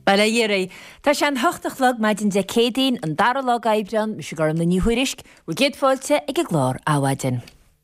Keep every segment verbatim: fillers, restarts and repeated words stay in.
Bala dhéirí, Tá sé an hochtach lag maidin de cédaín an dara lag aibrean, mis gar na níhuiirisk, ru géad fáilte ag glár áhaidin.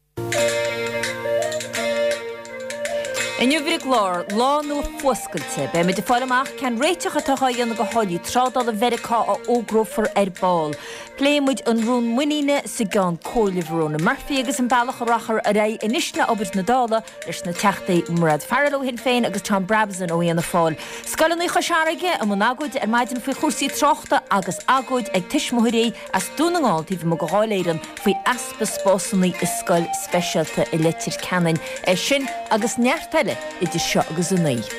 In jubri glár, lá nó foscailte, be me de fálamach can réiteach atá dhéanana go háilí trádal a vericá a ógrófar ar ball. Pléimmuid an rún muíine sa gan cólivrúna Murphy agus an bailach a rachar a ré inisna obair na dála leis na teachtaí Murad Farrell hin féin agus Tom Brabazon ó dhéanana fáil. Scalannaí chasearige a man agóid ar maidin faoi chósaí trochta agus agóid ag tiismóirí as dúnaáiltíh mo go háiléiran faoi aspa spásannaí is scoil speisialta i litir canan é sin agus neartile idir seo agus a naí.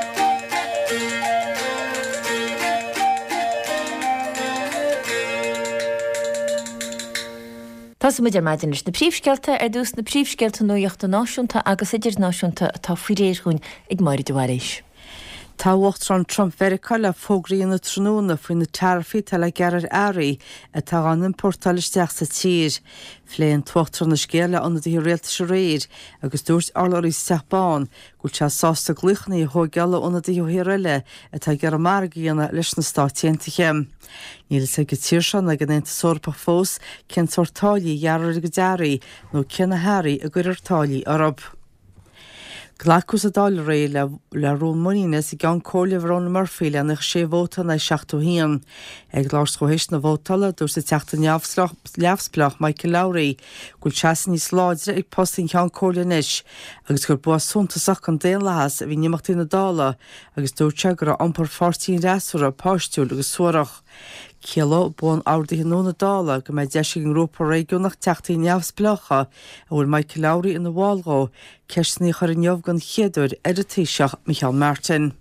Tás muidir maidin is na príomhscealta ar dús na príomhscealta nuíochta náisiúnta agus idir náisiúnta atá faoiréirún ag mairí do bharéis. Tá bhachtran Trump Verica le fógraí na tróna faoin na tarfaí tal le gearar airí a tá an importáilisteach sa tír. Phléann tuachtar na scéala anna dtí réaltas a réir agus dúirt arlairí Steapán go te sásta gluchnaí thógeala anna dtí hirile a tá gear margaíanana leis na stáitiantaige. Níl sa go tíir se na gnéanta sorpa fós cén sortáilí gearar go dearí nó cinna hairí a gur artáilí arab. Glacús a dáil ré le, le rún muíine i gan cólivrón Murphy le nach sé bhóta na seachtú hían. Ag lás chohéis na bhótala dúr sa teachta leafsplach Michael Lowry gúil teasan níos láidre ag postin chean cólianis agus gur bu suntasach an déan lehas a bhí nimachtaí na dála agus dúirte gur ampar fortíín réasúra páistúil agus suarach. Cielo buan áirdaí nóna dála go méid deisi an grúpa réigiúnach teachtaí neamhsplacha a bhfuil Michael Lowry in na bháilgó ceisnaí chur an neamh gan chéadúir ar a taoiseach Michael Martin.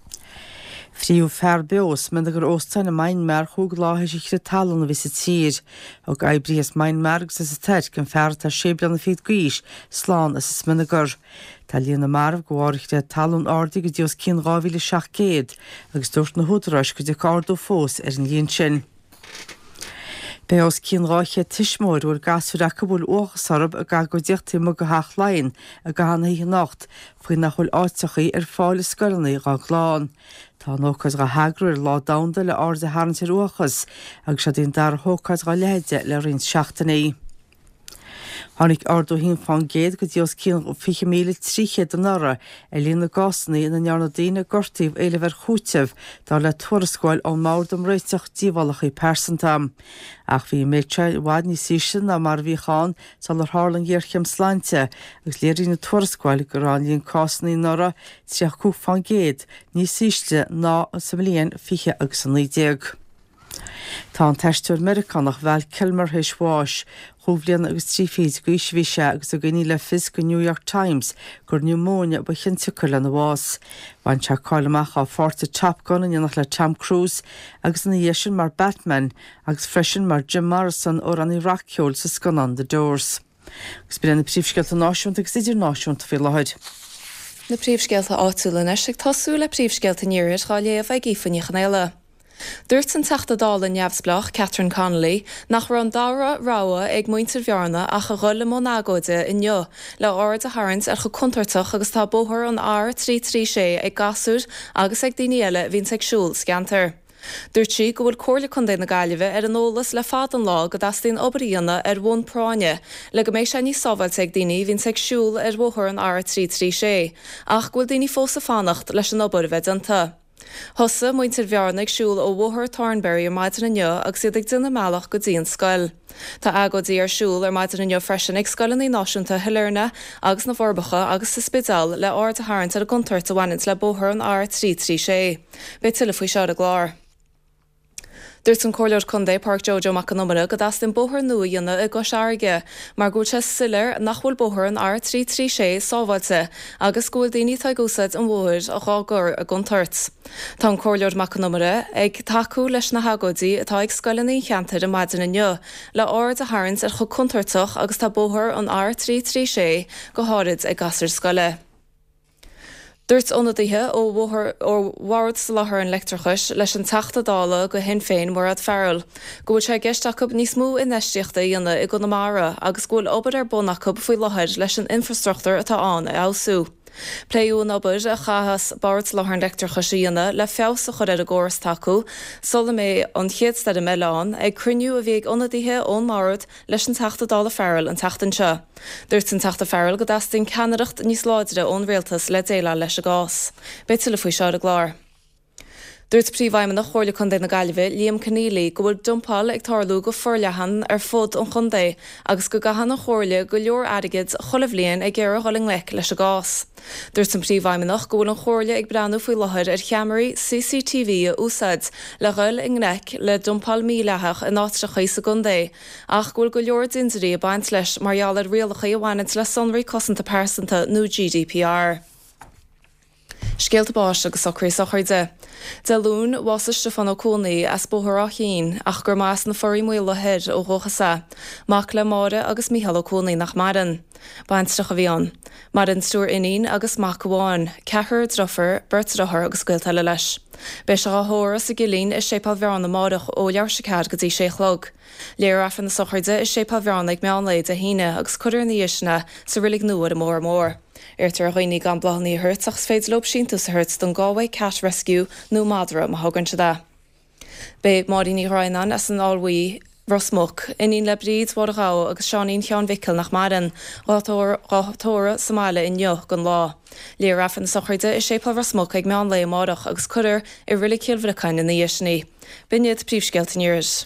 Fríú fear beos men gur óstain na main mer chúg láthir i chre talan a vis a tír og aibrías main mergus as a teir gan fear tá séblan na fíd gís slán as is minigur. Tá líon na marh gohhairte talún ádaí go dios cín ráhíle seach céad agus dúirt na húdarráis go de cardú fós ar an líon sin. Beos cín ráiche tiismóir úr gasú acabúil óchasarab a ga go diachtaí mo go haach lainn a gahanna hí nacht faoin nach chuil áitechaí ar fáil scoilnaí gá gláán. Tá nóchas go hagrú ar lá damda le áda háantar uachas agus sé dín dar hóchas go leide le rinn seachtaí. Hannig ardú hín fan géad go dios cín ó fi míle tríchéad an nara a lína gasnaí na nearna daine gortíh éile ver chúteh dá le tuarascáil ó márdum réiteach díhalachaí persantam. Ach bhí méte bhaid ní sísin a mar bhí cháin sal ar hálan ggéirchem sláinte agus léirí na tuarascáil go rán líon cásnaí nara tríach cú fan géad ní síiste ná an sa mlíon fiche agus an nídéag. Tá an teistúir Americanach bheal Kilmer Hishwash, Chúbblion agus trífíd go isvíse agus a gní le fis go New York Times gur pneumónia ba chintiúil an bhás. Bhain se cáileach á fórta Top Gun in nach le Tom Cruise agus na dhéisisin mar Batman agus freisin mar Jim Morrison ó an Iraqceol sa scanan The Doors. Gus bí na príomhscealta náisiúnta agus idir náisiúnta fé leid. Na príomhscealta áitiúla neis ag tasú le príomhscealta níir cháléomh ag ífaníoch eile. Dúirt an teachta dála neamhsplach Catherine Connolly nach ran dára ráha ag muintir bhearna a go rolla mó nágóide inneo le áir a haint ar go contartach agus tá bóthir an áir trí trí sé ag gasúr agus ag daoine eile hín agsúil scantar. Dúirt si go bhfuil cóirla chun na gaiileh ar an ólas le fad an lá go dastíon obaíanana ar bhin práine le go mééis se ní sábhailte ag daoine hín agsúil ar bhthir an áir trí trí sé ach bhfuil daoine fósa fannacht leis an obairhead anta. Thosa muintir bhearna agsúil ó bhthir Thornbury ar maidir anneo agus iad ag duna meach go dtíon scoil. Tá agadí ar siúil ar maidir anneo freisin ag scoileanna náisiúnta Hilarna agus na Forbacha agus sa Spidal le áir a haint ar a guntarta bhaint le bóthir an áir trí trí sé. Bé tuile faoi seo a glár. Dúirt an cóileir chundé Park Jojo Macanumara go das den bóthir nua dhéanana i gcos airge, mar gúil se silir nach bhfuil bóthir an áir trí trí sé sábhailte agus gúil daoine tá gúsad an bhir a gágur a guntarts. Tá an cóileir Macanumara ag taú leis na hagódaí atá ag scoileanna cheantar a maidin inneo le áir a haint ar chu contartach agus tá bóthir an áir trí trí sé go háid ag gasar scoile. Dúirt ionadaithe ó bhhard sa láthair an leictrachas leis an teachta dála go hen féin Murad Farrell. Go bhfuil sé geisteach níos mó in eisteachta dhéana i go na mara agus gúil obair ar bunach faoi láthair leis an infrastruchtúr atá an a áilsú. Pléú nabud a chahas bart lethar dectar chosíanna le fésa chud ar a ggóras taú, sola mé an chéadsta a meán ag cruniú a bhíag onadíthe ón marad leis an tata dála fearil an tatan se. Dúirt an tata fearil go dastain ceannaracht níos láidre ón réaltas le déile leis a gás. Beitil le faoi seo a glár. Dúirt príomhhaim na chóirla chundé na Gaillimhe, Liam Keneally go bhfuil dumpáil ag tarlú go forlehan ar fud an chundé, agus go gahan na chóirla go leor airigid cholah bliain ag ggéar holing lech leis a gás. Dúirt an príomhhaimimeach go bhfuil an chóirla ag breanú faoi láthair ar cheamaraí C C T V a úsáid le ghuiil in neic le dumpáil míleach in átra chuos a gundé, ach go bhfuil go leor dinserí a baint leis marall ar rialacha a bhhainid le sonraí cosanta persanta nó G D P R. Scéalta báis agus socraí sochairde. De lún wasiste fan ócónaí as bóthráchéín ach gur más na forí muile head ó rochasa, mac le máre agus míhall ócónaí nach maran. Bainstrach a bhíon. Maran stúr inín agus mac bháin, cethir drofar, bert rothar agus scuilta le leis. Beis a hóra sa gilín is sépal bheán na mádach ó lear sicad go dtí sé chlog. Léir afan na sochairde is sépal bheán ag meánlaid a híine agus chuir na dhéisna sa rilig nuair a mór mór. Irtar a chuoine gan blahannaí hurtach féid lob síntas a hurt don Galway Cat Rescue nó madra a hagann se da. Bé máí ní rainan as an áilhuí Rosmuch, inín le bríd warrá agus seanín teán vical nach maran, rátóra Somália in joch gan lá. Léir afan na sochairde is sépal Rosmuch ag meán le mádach agus chuir i rilig céalmhreacain in na dhéisní. Binnead príomhscéalta níoris.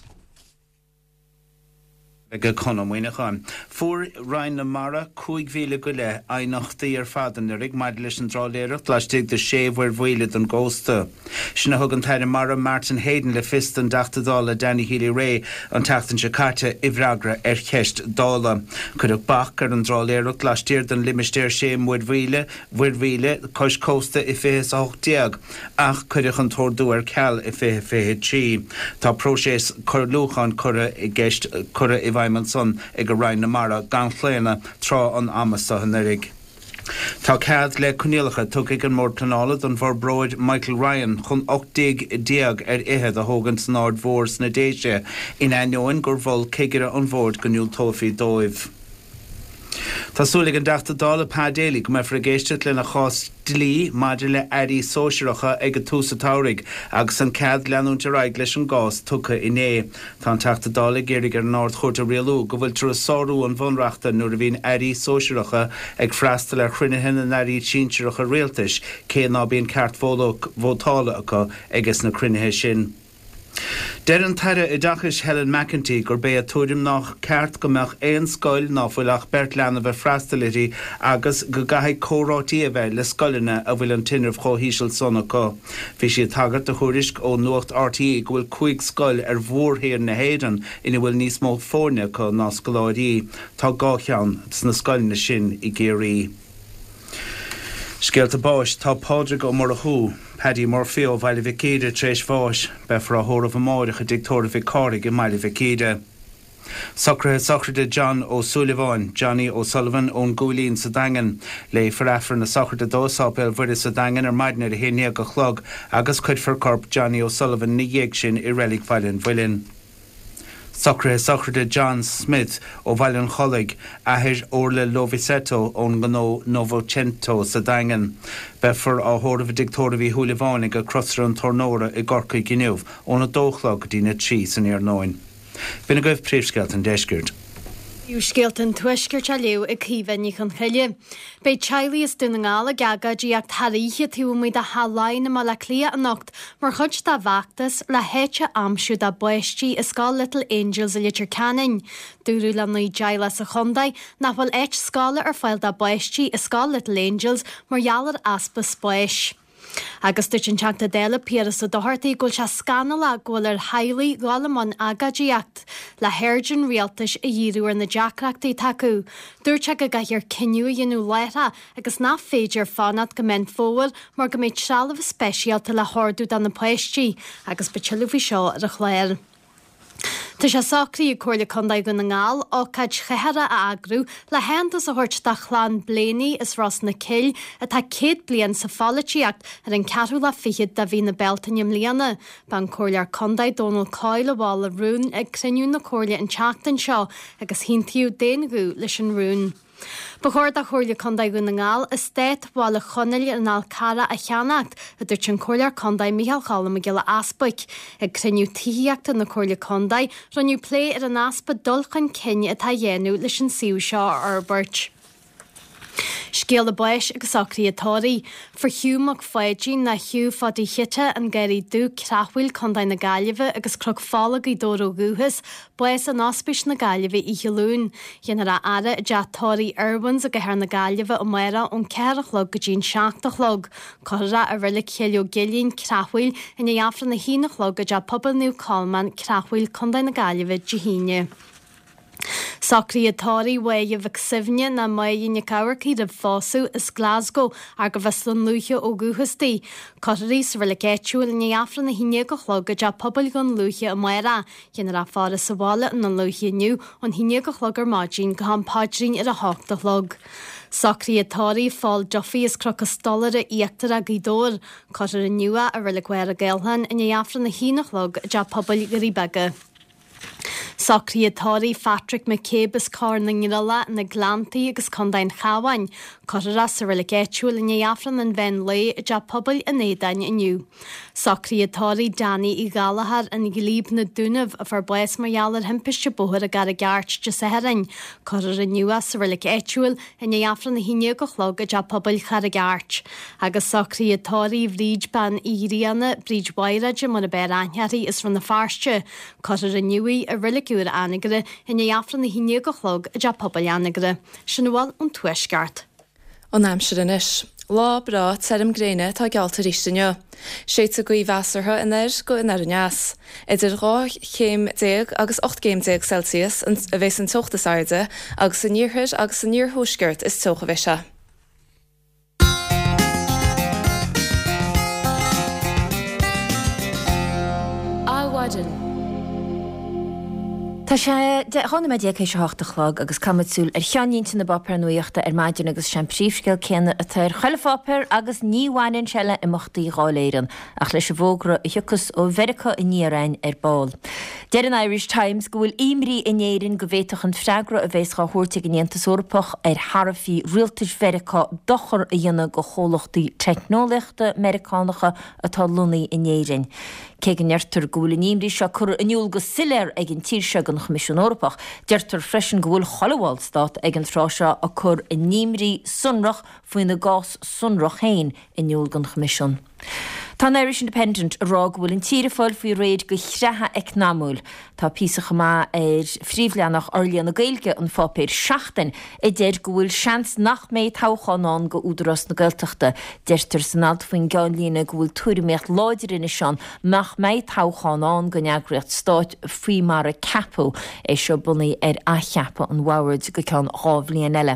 Go conmhaoineáin. Fuair Ryan na Mara cúig mhíle go le éineachtaí ar fadan ar ag maid leis an dráiléireacht leistigh de séomhhar bhuaile don ggósta. Sinna thugann taire Mara Martin Hayden le fist an dachtadála Danny Healy Ray an tatan se caite ihreagra ar cheist dála. Cuireadh bach ar an dráiléireacht leistíir don limistéir séim bhuair bhuaile, bhuair bhuaile cois cósta i fihis áchtdeag, ach cuireadh an tórdú ar ceall i fihe fihe trí. Tá próséis chur luúchan chura i gceist chura i bhaimman son ag go Ryan na Mara gan chléine trá an amasa hannarig. Tá cead le coníalacha tug ag an mór planála don bhar broid Michael Ryan chun ochtaigh diag ar ihead a hógan san áard mhór sna déise in aineoin gur bhfuil céigire an bhórd goniúil tófií dóibh. Tásúlaigh an dachtadála pádéala go mé freigéisteat lena chás dlí maidir le airí sóisireacha ag an túsa táirigh agus an cead leanúnte raig leis an gás tucha iné. Tá an tachtadála géirigh ar an áard chuirte rialú go bhfuil trú sáú an bhunreachta nuair a bhíon airí sóisireacha ag freastal ar chruinehin an airí tínseiriacha réaltais cé ná bíon ceart bhótála acu agus na crunethe sin. Der an taire i dachas Helen McEntee gur bé a túrim nach ceart go meach éon scoil ná bhfuilach bert leanana bheith freastalirí agus go gaithigh córátíí a bheith le scoilina a bhfuil an tinirh chóhíisiil sonna có. Bhí siad tagart a thuairisc ó nuacht R T É go bhfuil cuaig scoil ar mhórthair na héireann ina bhfuil níos mó fórne có ná scoláirí tá gácheann sna scoilna sin i géirí. Scéalta báis tá pádraig ó mar a thú. Paddy Murphy ó bhaile bhicéide tréis bháis be fra a thóra bhmáireach a dictóra bhí cáraigh i maile bhicéide. Socrathe Socrathe John ó Sullivan, Johnny O'Sullivan ón Gúilín sa Dangan, le forafar na Socrathe dósápéil bhuiide sa Dangan ar maidne a héine go chlog agus chuid for corp Johnny O'Sullivan na dhéag sin i relic bhailin bhuilin. Socrathe Socrathe John Smith ó bhailin cholig ahir Orla Lovisetto ón Gno Novocento sa Dangan. Befor á thóra dictóra bhí thuúlaháinnig a crosra an tornóra i gcorcaí giniuh óna dóchlog dína trí san ar nóin. Bhína goibh príomhsceilt an deisgirt. Iú scialtan tuisgirt a leú ag cíhainní chun chuile. Bei teilí is duna ngála gaga díag taríe tú muid a haláin na le clia an nocht mar chud dá bhachtas le héite amsú da buistí is scáil Little Angels a litir canin. Dúrú le nuí deile sa chundaid na bhfuil éit scála ar fáil da buistí is scáil Little Angels mar jalar aspa spáis. Agus dúirt an teachta déile Piaras a dohartaí gúil se scanala ghfuil ar hailí gálamán agadíocht le Hairgin rialtais a dhíú ar na deacreachtaí taú. Dúirt go gaiir cinniú dionú leitha agus ná féidir fánad go men fóil mar go méid sealamh speisialta le háardú dan na poisttí agus betilú bhí seo ar a chléir. Tá sé sacraí cuairla chundaid go na ngáil ó caid cheithre a agrú le hentas a thuirt de chláán bléanaí is ras na cill atá céad blian sa fálatíocht ar an ceatú le fichiid de bhí na beltanim líana. Ban cuairlear chundaid Donald Coyle a bháil a rún ag cruniú na cuairla an teachtain seo agus hintíú déanagú leis an rún. Ba chuir a chuirla condaid gona ngáil is stéit bháil a chonail an áil cara a cheannacht a dúirt an choirlear condaid Michael Challam a gile aspaig ag criniú tííachta na choirla condaid runniu plé ar an aspa dulchan cinne atá dhéanú leis an siú seo ar Burt. Scéal a buis agus sacríatóirí for hiúmach foiidín na hiú fadí chiite an gairí dú crachhfuil condaid na gaiileh agus crug fálag í dóró gúhas buis an ospis na gaiileh i hiúlún. Dhéanar a ara deatóirí Irwins a go hear na gaiileh ó mara ón ceirichlog go dín seachtalog, chora a rilik chéileo gilín crachhfuil in é afran na hínachlog go de pobl nú Calman crachhfuil condaid na gaiileh dihíine. Sacríatóirí waige bh sibne na maidine cabharcaí de fású is Glasgow ar go bheitlan luúthe ó gúchastí. Coirí sa bhfuil géitiúil in afran na híine go chlog go de pobl gon luúthe a mara, dhéanar a fára sa bhála in an luúthe nniu ón híine go chlog ar máidín go han pádrín ar a háta chlog. Sacríatóirí fáil Duffy is crocas dollar a íachtar a gídóir, coir a nua a rilik wear a gailhan in afran na hínachlog de pobl gorí bege. Sacríatóirí Patrick McCabe is cá na ngirala na glantaí agus condain chahain, chora sa riile géitiúil in éafran an bhein le de pobl in édain inniu. Sacríatóirí Danny i Galahar in gilíb na dúnamh a far bues margheallar himpiiste bóthir a gar a gart de sa herin, chora a nua sa riile géitiúil in éafran na híine go chlog a de pobl char a gart. Agus sacríatóirí bhríd ban írianna bríd wairaide mar a bear anhearí is ran na farste, chora a nuí a riile úr anigre in éafran na híine go chlog a de pobl anigre. Sinúil an tuisgart. An amsirinis. Lá bra term gréine tá gealta rístenne. Séit a goí bheasartha in air go in ar neas. Idir rá chéim déag agus ocht céim déag Celsius a bheits an tuchtas airde agus san níorthir agus san níorthúsgurt is tucha bheise. Áhaidir. Tá sé de hána me déag éis háachtalog agus camadsúil ar cheanínta na bapar nuíochta ar maidin agus sem príomhscail céanna a tar chailefápar agus níhhainn seile imachtaí gáléiran ach leis a bhógra i thuchas ó Verica i níarain ar báil. Deir an Irish Times go bhfuil imrí inéirin go bhéiteach an freigra a bhés ga thuirte gnéantas orpach ar Harfií rialtas Verica dochar a dhéanana go chólachtaí technoliachta Americánacha atá lunaí inéirin. Cé an neirtar go bhfuil imrí seo chur aniuil go siléir ag an tíirse an Comisiún Orpach, deirtar freisin go bhfuil Chollewall Stát ag an tráseo a chur i nímrí sunrach faoin na gás sunrach hain i niúil gan Comisiún. Tá Irish Independent rá bhfuil an tíre fáil faoi réid go chreatha ag námúil. Tá písacha má ar phríomhleannach orlaíonn na Gaeilge an fápéir seachtain i déir go bhfuil seans nach méid táchaánán go údarás na Gaeltachta. Deirtar san alt faoin gáinlína go bhfuil tuairimíocht láidir ina seán nach méid táchaánán go neagraíocht Stát faoi mar a capú é seo bunaí ar a cheappa an Woward go ceann ábhlíon eile.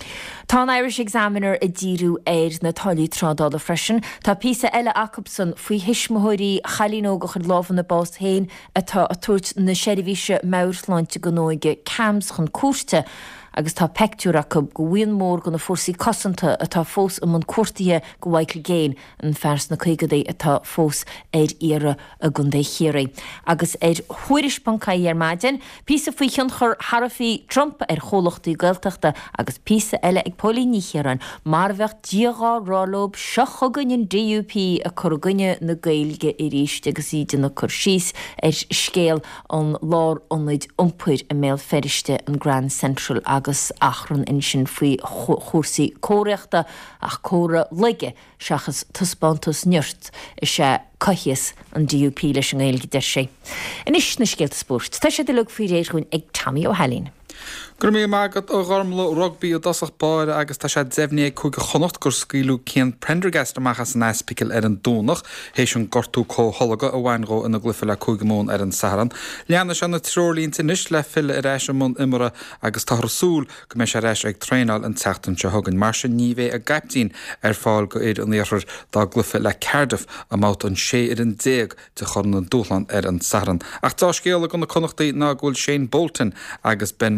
Tá an Irish Examiner a díú éir na talí trádála freisin, tá písa eile Jacobson faoi hisismóirí chalínóga chud láhan na bás héin atá a tuairt na seirbhíse Maurláinte go nóige cams chun cuairte, agus tá pectúra go bhfuin mór go na fórsaí cosanta atá fós am an cuairtaithe go bhaicil géin an fers na chuigadaí atá fós ar ire a gundé chéirí. Agus ar thuiris bancaí ar maidin, písa faoi chun chur Harfií Trump ar cholachtaí Gaeltachta agus písa eile ag Paulíní chéaran, mar bheith díogá rálób seochagann D U P a chur gunne na Gaeilge i ríist agus iad na chur síos ar scéal an lár ionid iompair a méil feriste an Grand Central agus achran in sin faoi chósaí cóireachta ach córa leige seachas tuspántas neart i sé caiitheas an D U P leis an Gaeilge deir sé. Inis na scéalta sport, tá sé de lug faoi réir chun ag Tammy O'Halín. Gur mé mágad ó gharmla rugby ó dasach báire agus tá sé déhné chuig go chonacht gur scaoilú céan Prendergast amachchas an eispiciil ar an dúnach, hééis an gortú có holaga a bhainró ina glufa le chuig món ar an Saharan. Leanna se na trolínta níos le fille a réis món imara agus táthsúl go mé sé réis ag tréáil an teachtain se thugann mar se nívé a gaptín ar fáil go iad an éair dá glufa le Cardiff a mát an sé ar an déag de chun an dúlan ar an Saharan. Ach tá scéala go na connachtaí ná ghfuil Shane Bolton agus Ben Murphy ar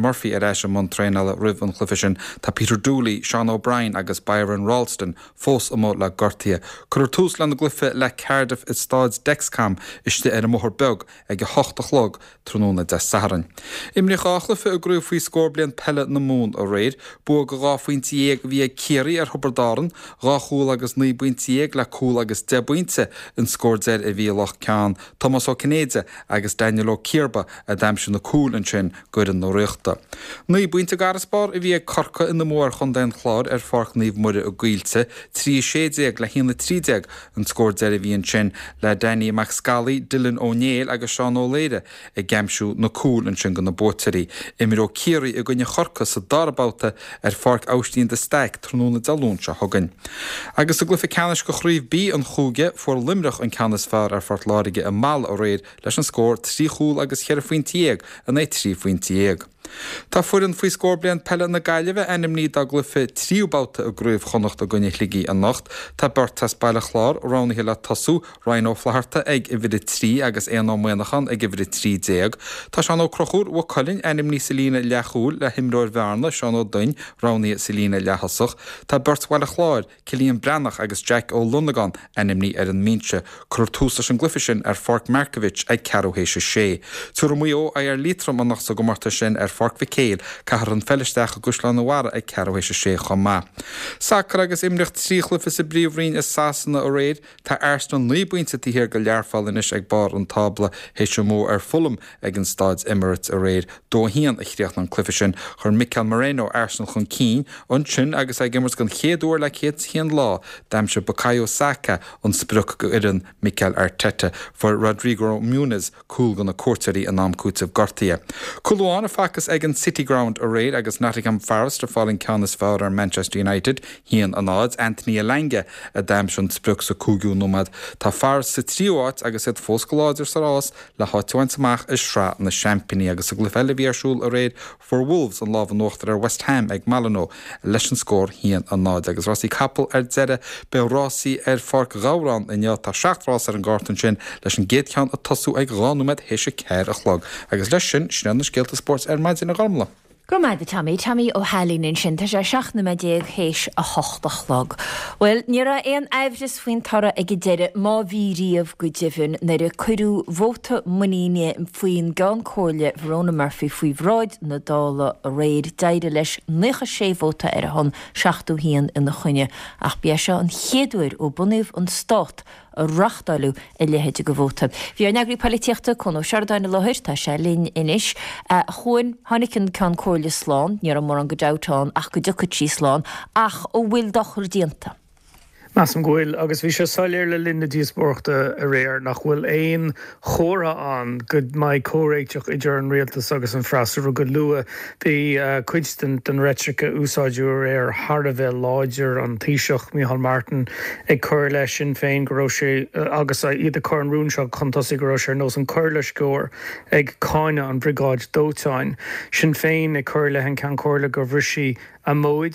leis an Montreal rih an chlufisin tá Peter Dooley, Sean O'Brien agus Byron Ralston fós am le gortia. Cur tús le na glufe le Cardiff is stáds Dexcam iste ar a mohor beg ag go hochta chlog tróna de Saharan. Imri chachlufe a grúf fí scór blian pelle na mún a réid, bu go gáfuinti ag vi Kiri ar Hubbardaren, ráchúl agus ní buinti ag le cúl agus de buinte in scór a vi loch can Thomas O'Canade agus Daniel O'Kirba a damsin na cúl an sin gur an nóreachta. Ní buinte garspar a vi corca in na mór chun den chlár ar farch níomh muire a gúilte, trí sédéag le hína trídeag an scór a vi an sin le Danny McScully, Dylan O'Neill agus Sean O'Leary a gemsú na cúl an sin gan na bótarí. Imir O'Keary a gunne chorca sa darbáta ar farc austín de steig tróna dalúnse hagan. Agus a glufa canis go chríomh bí an chúge for limrach an canis fear ar fart láige a mal a réid leis an scór trí chúl agus chear faointiag a é trí faointiag. Tá fuan faoi scór blian pelle na gaiileh enim ní a glufa tríúbáta a grúh chonacht a gunne ligí an nacht, Tá bert tas bailile chlár ránathe le tasú rain ó flaharta ag i bhide trí agus éon ó muanachan ag i bhide trí déag. Tá sean ó crochúr ó collin enim ní silína lechúil le himróir bhearna sean ó dain ránaí silína lechasach. Tá bert bailile chláir Cilíon Brannach agus Jack ó Lundagan enim ní ar an míse chur túsa an glufisin ar Farc Markovich ag ceróhéise sé. Tuair mú ó ar lítram an nach sa go marta sin ar Farc Vicéil cahar an fellisteach a guslan na wara ag ceróhéise sé chomá. Sacr agus imrecht tríchlufa sa bríomhrín is sasanna ó réid, tá airstan ní buinte tíhir go learfálinis ag bar an tabla héise mó ar fullam ag an Stads Emirates a réid. Dó hían a chríocht an clufisin chur Michael Moreno airstan chun cín, an sin agus ag immers gan chéadúir le chéad hían lá, daimse Bukayo Saka an spruch go irin Mikel Arteta for Rodrigo Muniz cúl gan na cuatarí an am cútah gortaí. Culúán a facas ag an City Ground a réid agus Nottingham Forest a fáling canas fád ar Manchester United, hían an áds Anthony Elanga a daimse an spruch sa cúgiú nómad. Tá Forest sa tríoát agus iad fóscoláidir sa rás le háitiúint amach is srá na Championny agus a glyfelle bhíarsúil a réid for Wolves an lábh nóachtar ar West Ham ag Malino leis an scór hían an náid agus Rossi Capel ar dzere be Rossi ar Farc Gowran in ja tá seachtrás ar an gartan sin leis an géadchean a tasú ag ránúmed héise céir a chlog agus leis sin sin na Scéalta Sports ar maidin na garmla. Gur maid Tommy, Tommy ó helín sin tá sé seach na déag héis a hochtachlog. Well, ní ra éon aimhris faoin tara ag deire má bhí riamh go difin na a chuirú bhóta muíine faoin gan cóirle Verona Murphy faoi bhráid na dála a réid deide leis nucha sé bhóta ar a hon seachtú hían in na chuine ach bia seo an chéadúir ó buníomh an stát a rachtalú i lehéide go bhóta. Bhí ar neagrí polítíochta chun ó seardáinna láthir tá sé lín inis chuin tháinicinn can cóirle sláán, níor an mór an go dátáin ach go ducha tí sláán ach ó bhfuil dochar dianta. Masam goil agus bhí sé sáiléir le linda díosborchta a réir nach bhfuil éon chóra an go mai córéiteach idir an rialtas agus an freastar go lua bhí cuidstan den rétricha úsáidú ar Hardabheith láidir an tíiseach Micheál Martin ag chuir leis sin féin go raibh sé agus iad a chuir an rúnseo chuntasí go raibh sé nó an chuir le scór ag cáine an brigáid dótáin. Sin féin ag chuir le an cean cóirla go bhrisí a móid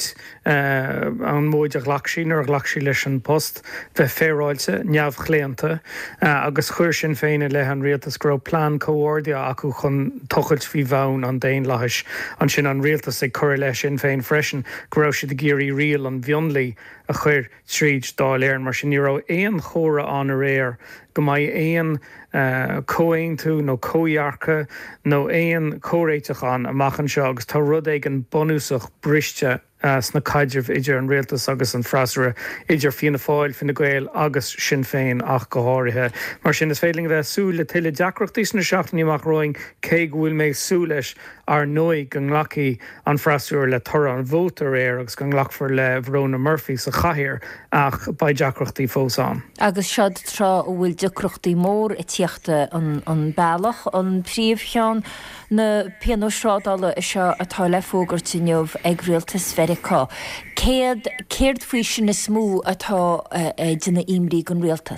uh, an móid a ghlachsí nar a ghlachsí leis an post bheith féráilte neamh chléanta uh, agus chuir sin féine le an rialtas go raibh plán comhórdia acu chun tochailt fhí bhain an déon leis an sin an rialtas ag chuir leis sin féin freisin go raibh siad a géirí rial an bhionlaí a chuir tríd dáil éireann mar sin ní raibh éon chóra an a réir go mbeidh éon Uh, cóin tú nó cóhearcha nó éon córéiteachán amachchan seo agus tá rud ag an bonúsach briste uh, sna caidirh idir an réaltas agus an freasara idir fianna fáil finna gael agus sin féin ach go háirithe. Mar sin is féiling bheith sú le tuile deacrochtaí sna seachtaíach roing cé bhfuil méid sú leis ar nóid go nglaci an freasúir le tora an bhótar éir agus go nghlachfar le Verona Murphy sa chathir ach ba deacrochtaí fósán. Agus sead trá ó bhfuil deacrochtaí mór i tíochta an, an bailach an príomhcheán na pianósrádála is seo atá le fógartíneomh ag rialtas Vericá. Céad céird faoi sin na smú atá uh, uh, duna imrí gon rialtas?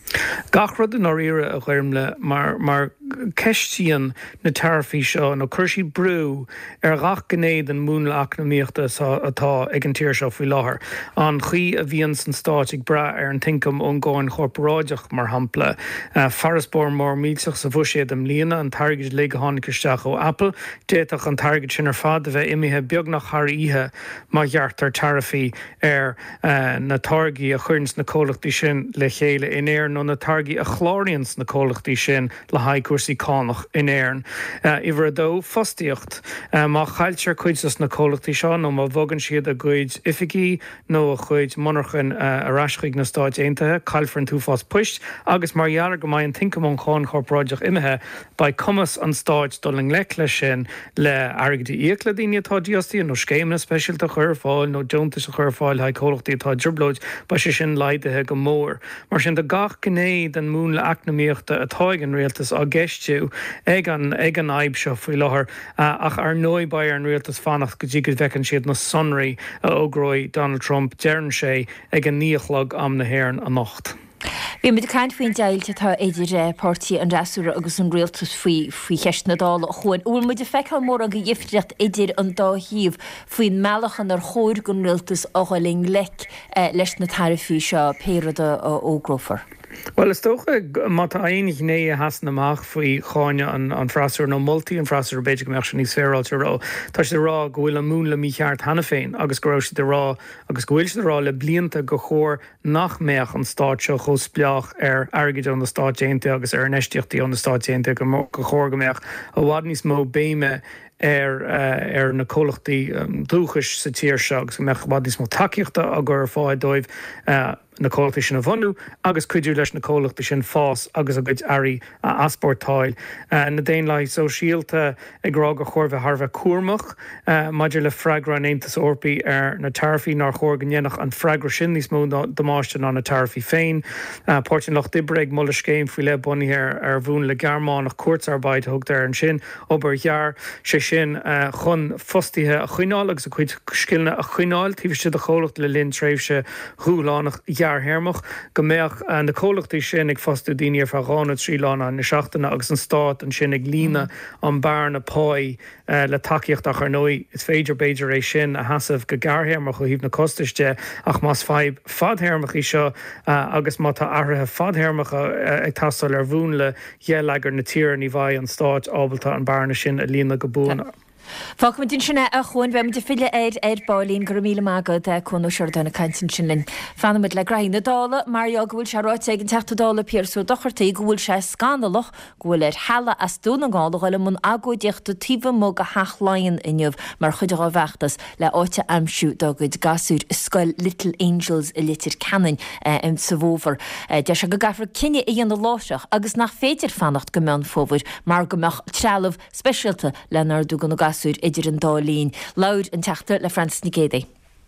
Gachrad an áíire a ghuiirmle mar mar ceistíon na tarfaí seo nó chuirsí brú ar gach gnéad an múna eacnamíochta atá ag an tíir seo faoi láthair. An chuí a bhíonn san stáit ag bra ar an tincam ón gáin chorparáideach mar hampla. Farasbór mór mílteach sa bhuiséad am líana an targad le tháinig ó Apple, déach an targad sin ar fad a bheith imithe beagnach tharaíthe má dheartar tarfaí ar na targaí a chuirns na cólachtaí sin le chéile in éir nó na targaí a chláiríonn na cólachtaí sin le haid cuasaí cánach in éireann. Ihar dó fostíocht má chailtear chuidas na cólachtaí seo nó má bhagan siad a gcuid ificí nó a chuid monarchan a raischaigh na Stáit Aontaithe, cailfrann tú fás puist, agus mar dhealar go mbeidh an tincam cháin chorparáideach imithe ba cumas an Stáit doling le lei sin le airgidí íoc le daoine atá díostaí nó scéimna speisialta chur fáil nó deontas a chur fáil ha cólachtaí atá dribblóid ba sé sin leidathe go mór. Mar sin de gach gnéad an mún le eacnamíochta atá ag an rialtas á gceistú ag an ag an aib seo faoi láthair ach ar nói ba ar an rialtas fannacht go dtí go bhfeiceann siad na sonraí a ógróid Donald Trump dearann sé ag an níochlag am na hÉireann a nocht. Bhí mit caiint faoin deilte tá idir pártaí an rasúra agus an rialtas faoi faoi cheist na dála chuin. Bhfuil muidir feiceáil mór an go dhéifteocht idir an dáthíomh faoin mealachan ar chóir gon rialtas á gáiling lec leis na tarfaí seo péirida ó grófar. Well, is tócha mat aonig né a hasan amach faoi cháine an freasar nó moltaí an freasar beidir go meach sin níos féráilte rá. Tá sé rá go bhfuil an mún le mícheart hena féin, agus go raibh de rá agus go bhfuil de rá le blianta go chóir nach méach an Stáit seo chus bleach ar airgid an na Stáit Aontaithe agus ar neisteochtaí an na Stáit Aontaithe go chóir go meach a bhhad níos mó béime ar ar na cólachtaí dúchas sa tíir seo agus meach bhd níos mó takeíochta a gur fáid dóibh na cólachtaí sin a bhanú agus cuidiú leis na cólachtaí sin fás agus a gcuid airí a aspórtáil. Na déon lei so síalta ag rá go chóirbh Harbheith cuairmach maidir le freigra an Aontas Orpaí ar na tarfaí nar chóir gnéanach an freigra sin níos mó damáiste ná na tarfaí féin. Páirtin Loch Dibre ag mulla scéim faoi le bunaí ar bhún le Gearmánach cuairtsarbaid thugtar ar an sin obair ghear sé sin chun fostaithe a chuineáil agus a chuid scilne a chuineáil tíbhiste de cholacht le linn tréimhse thuúlánach jaar hermach go méach an na cólachtaí sin ag fostú daoine ar fágána trílána na seachtainna agus an Stát an sin ag lína an bear na páid le takeíocht ach ar nói is féidir beidir éis sin a hasamh go garthéarmach go híomh na costaiste ach más feib fadhéarmach í seo agus má tá áirithe fadhéarmacha ag tastal ar bhún le dhéalagar na tír ní bhaid an Stát ábalta an bearna sin a lína go búna. Fá mu din sinna a chuin bheim de fiile éid éid bálín gur míle mágad a chun seir donna caiintin sin linn. Fanamid le graine dála, mar jo gohfuil se ráit ag an teachtadála pírsú dochartaí gohfuil se scandalach gohfuil ar hela as dúna gála goile mun agóideachta tífa mó a haachláin inniuh mar chuidir á bheachtas le áite amsú dogad gasúd scoil Little Angels i litir canin im sa bhóver. De se go gafra cinenne í an láiseach agus nach féidir fannacht go meán fóbhid mar go meach trealamh speisialta lenar dúgan gas idir an dálín. Laud an teachta le Francis ní Gédé.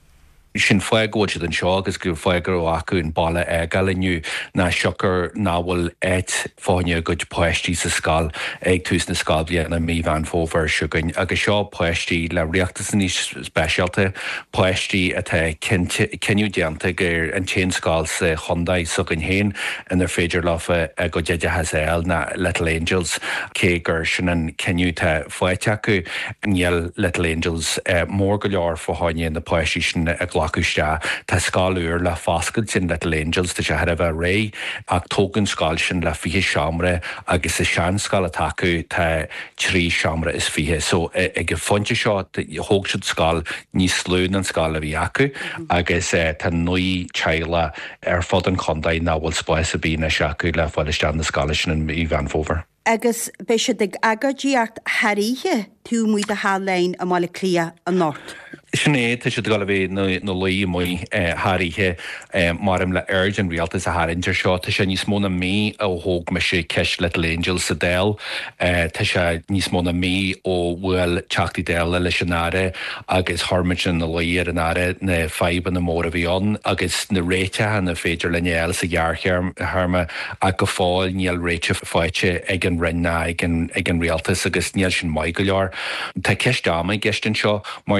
sin foiagóide den seo agus gur foiagur ó acu in balle galiniu na seochar náhfuil éit fáine go poisttí sa scáil ag tús na scáblia na mí bhean fóver siúgain agus seo poisttí le riachtas níos speisialta poisttí atá ceniu deanta gur an té scáil sa Hyundai sugan héin in ar féidir láfa a go deide has eil na Little Angels cé gur sin an ceniu tá foiite acu níl Little Angels mór go leor fáine na poisttí sin a Lacuiste tá scáúr le fáscail sin Little Angels tá se head a bheith ré ach tógann scáil sin le fihe seamra agus is sean scáil atacu tá trí seamra is fihe. So ag go fonte seo thóg siad scáil níos slún an scáil a bhí acu agus tá nuí teile ar fod an Hyundai ná bhfuil spáis a bína se acu le fáilisteán na scáil sin an í bhean fóver. Agus be se ag agadíart haíthe tú muid a hálein a mála clia an Nort. Sinné tá si gal bhé nó lí muoi háíthe marm le aird an rialtas a háintir seo tá sé níos móna mí ó thóg me sé ceis Little Angels sa déil tá sé níos móna mí ó bhfuil teachtaí déile leis an áire agus harmid na líar an áire na feban na mór a bhíon agus na réite na féidir lenéil sa ghearchéarm harma a go fáil níl réite fáite ag an rinne ag an rialtas agus níl sin mai go leor. Tá ceis dáma gestin seo mar níl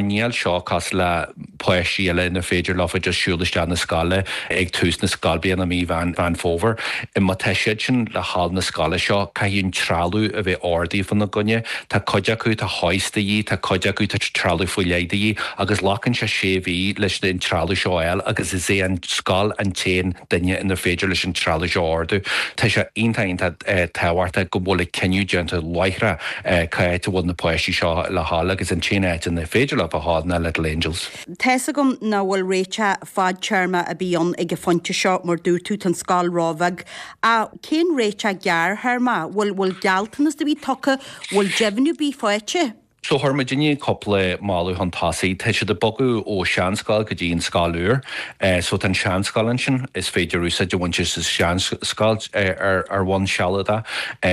seo cas le poisí eile na féidir le just siúlaiste na scala ag tús na scalbíon na mí van van fóver. I má teisiid sin le hall na scala seo caihíonn tralú a bheith ordaí fan na gunne, tá coide acu tá háiste í, tá coide acu tá tralú foiléide í, agus lacan se séhí leis den tralú seo eil, agus is é an scal an téin duine inar féidir leis an tralú seo ordu. Tá se intain tá táhairta go bhla ceniu deanta leithre caiite bhil na poisí seo le hall agus an téine in na féidir le a hád na Little Angels. Tesa gom na bhfuil réite fád tearma a bíon ag go fonte seo mar dúr tú an scáil rábhag a cén réite gear thma bhfuil bhfuil gealtanas de bhí tucha bhfuil deimhnú bí fáite. So har ma dinne couple máú hantáí te se de bogu ó seanscal go dín sáúr, so den seanscalin sin is féidirúsa de bhaint is seanscal ar ar bhain sealada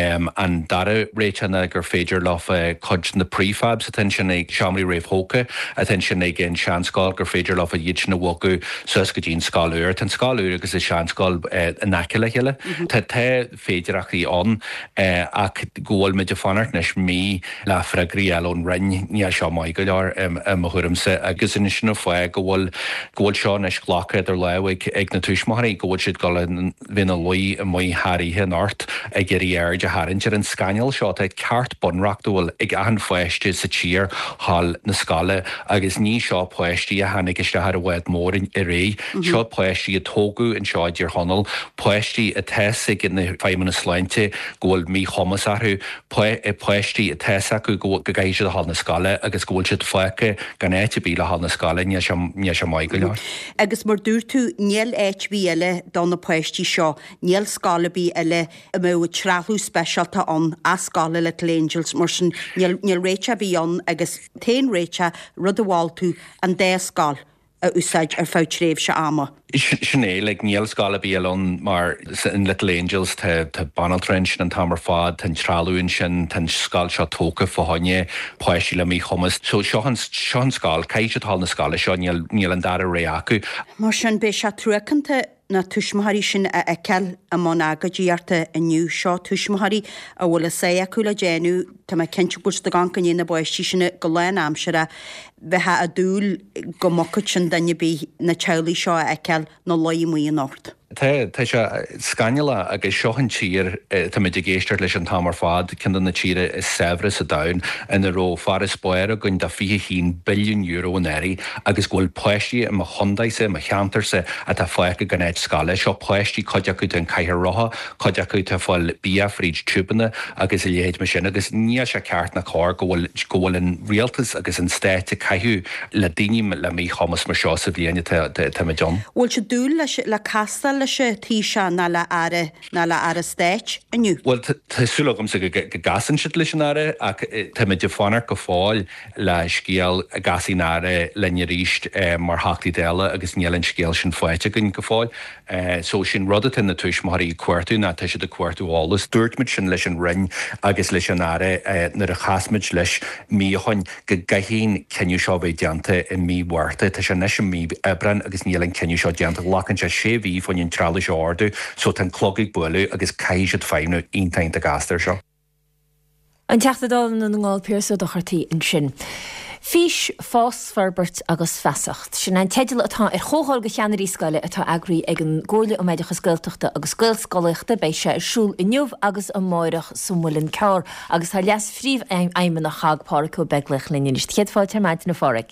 an dara réitena gur féidir le cod na prefab sa ten sin ag seaamí réhthóca a ten sin ag gin seanscal gur féidir le a dhéit na bhgu sus go dín sáúr, ten sáúr agus is seanscal naciile heile. Tá te féidirach í an ach ggóil me de fanart nes mí le fragriel rin ní seo mai go lear am thurimsa agus in sin foié go bhfuil ggóil seo nes ghlacha idir lehaigh ag na túismaí ggóil siad go bhína luí a mí hairíthe náirt ag gurí air de haintear an scaneal seo ag ceart bunreachtúil ag ahan foiiste sa tír hall na scala agus ní seo poisttí a hanig iste ar a bhhaid mór i ré, seo poisttí a tógu in seo idir honal, poisttí a tees ag in na feimena sleinte ggóil mí chomas athú, poisttí a tees acu go gaiise hall na scala agus ggóil siad foice gan éite bí le hall na scala ní se mai go leor. Agus mar dúr tú níl éit bí eile don na poisttí seo, níl scala bí eile a mó trethú speisialta an a scala Little Angels mar sin níl réite bí an agus téin réite rud a bháil tú an dé scáil a úsáid ar fát réimh se ama. Sinné le níl scala bíon mar in Little Angels tá banal trench an tamar fád tan tralúin sin tan scáil seo tóca fáine poisí le mí chomas. So sean sean scáil caiise tá na scala seo níl an dar a ré acu. Mar sin bé se truacanta na tuismathaí sin a eiceil a món agadíarta aniu seo tuismathaí a bhfuil a sé acu le déanú tá mai cinnte bús de gan caní na buistí sinna go lein amsere bheitthe a dúil go mocha sin danne bí na tealaí seo a eiceil nó loí muí an ort. Tá se scaneala agus seohan tír tá mid géisteart leis an tamar fád cin na tíre is sevre sa dain ina ró far is spóir a gunn de fi hín billiún euro an éirí agus ghfuil poisttí a chundaise a cheantarsa a tá foiice gannéid scala seo poisttí coide acu an caiithir rotha, coide acu tá fáil bí fríd túbanna agus i léad me sin agus ní se ceart na cá gohfuil gohfuil an rialtas agus an stéite caiithú le daine le mí chomas mar seo sa bhíine tá me John. Bhfuil se dúil le castal le se tí se ná le ara ná le ara stéit aniu. Well tásúlagam sa go gasan siad leis an ara ach tá me de fánar go fáil le scéal a gasí nára lenne ríist mar hálaí déile agus nílann scéal sin foiite gunn go fáil. So sin rudat in na tuismathaí cuairtú ná tá siad a cuairtúálas dúirtmid sin leis an rinn agus leis an ara nar a chasmid leis míhain go gaithín ceniu seo bheith deanta i míhharta tá sé neis mí ebran agus nílann ceniu seo deanta lacan se sé bhí fan in trala seo ordu so tan clogaigh buú agus caiisiad féimnú intaint a gastar seo. An teachtadálan an ngáil Pearso do chartaí in sin. Fís fás ferbert agus fesacht. Sin an teidir atá ar chóáil go cheanarí scaile atá agraí ag an ggóla ó méidechas scoilteachta agus scoilscoileachta bei se ar siúl i nniuh agus an máireach sumúlinn ceir agus tá leas phríomh aimime na chagpáracha beglach linne chéad fáil termáid na fáric.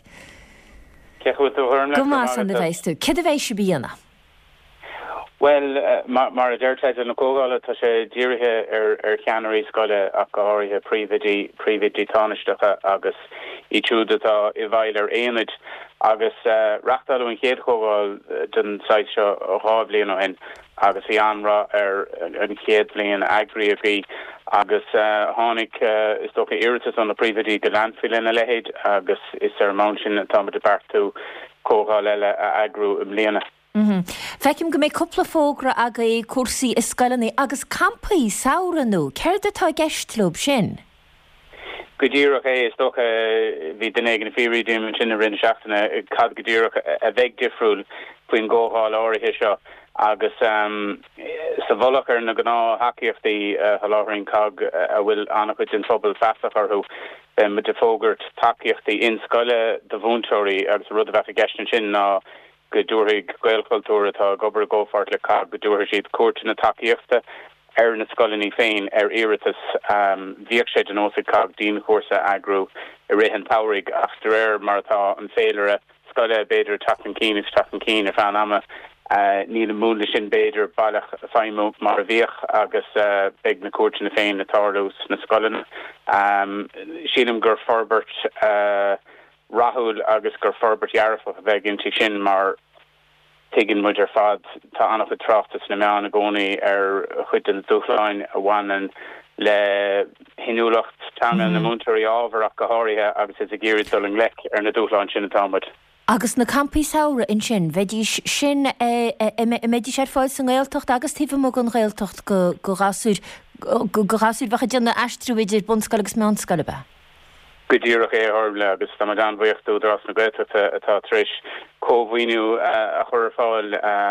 Go más an de bhéistú. Cid a bhééis se bíanana? Well, uh, mar, mar a deirteid an cógála tá sé díirithe ar ar cheanarí scoile ach go áirithe príomhidí príomhidí táisteacha agus í túúdatá i bhaile ar éanaid agus uh, reachtáil an chéad chógáil den sait seo ó hábblion ó hen agus í anra ar an chéad blion agraí a bhí agus uh, tháinig uh, is tócha iiritas an na príomhidí go landfill ina lehéid agus is ar mán sin tá de bartú cógáil eile a agrú im léana. Feicim go mé coppla fógra aga é cuasaí is scailnaí agus campaí saoranú, céir atá geistlób sin? Go ddíireach é is tócha bhí den éigen fírídíim sin a rinne seachtainna cad go ddíireach a bheith difriúil faoin ggóháil áirithe seo agus um, sa bholachar na gná haciíochtaí uh, haláthraín cag a bhfuil annach chuid an trobal feasachar thu ben me de fógurt takeíochtaí in scoile de bhúntóirí agus rud a bheith a gastan sin ná go dúirigh gaelcultúr atá gobar gófart le cá go dúir siad cuairte na takeíochta ar na scoilení féin ar iiritas um, bhíoh sé den ósa cá dín chósa agrú i réhan táirigh after air mar atá an féilere scoile beidir tatan cín is tatan cín ar fan ama Uh, ní le múla sin beidir bailach feimú mar a bhíoch agus uh, beag na cuairte na féin na tarlús na scoilena. Um, sílim gur forbert uh, rahúil agus gur forbert jarrafach a bheith intí sin mar tuigeann muid ar fad tá annach a trachtas na meán a gcónaí ar chuid an dúchláin a bhhanan le hinúlacht tanga na múntarí ábharach go háirithe agus is a géirid dul an lec ar na dúchláin sin atámad. Agus na campaí saora in sin, bheidís sin médí sé fáil san ghiltocht agus tífa mó an ghiltocht go gasúr go gasúr bhecha deanna eistriúidir bunscail agus meánscaile be. Go dtíoch é ormle agus tá an bhaochtú dras na gailteachta atá tris cómhaoinú a chur fáil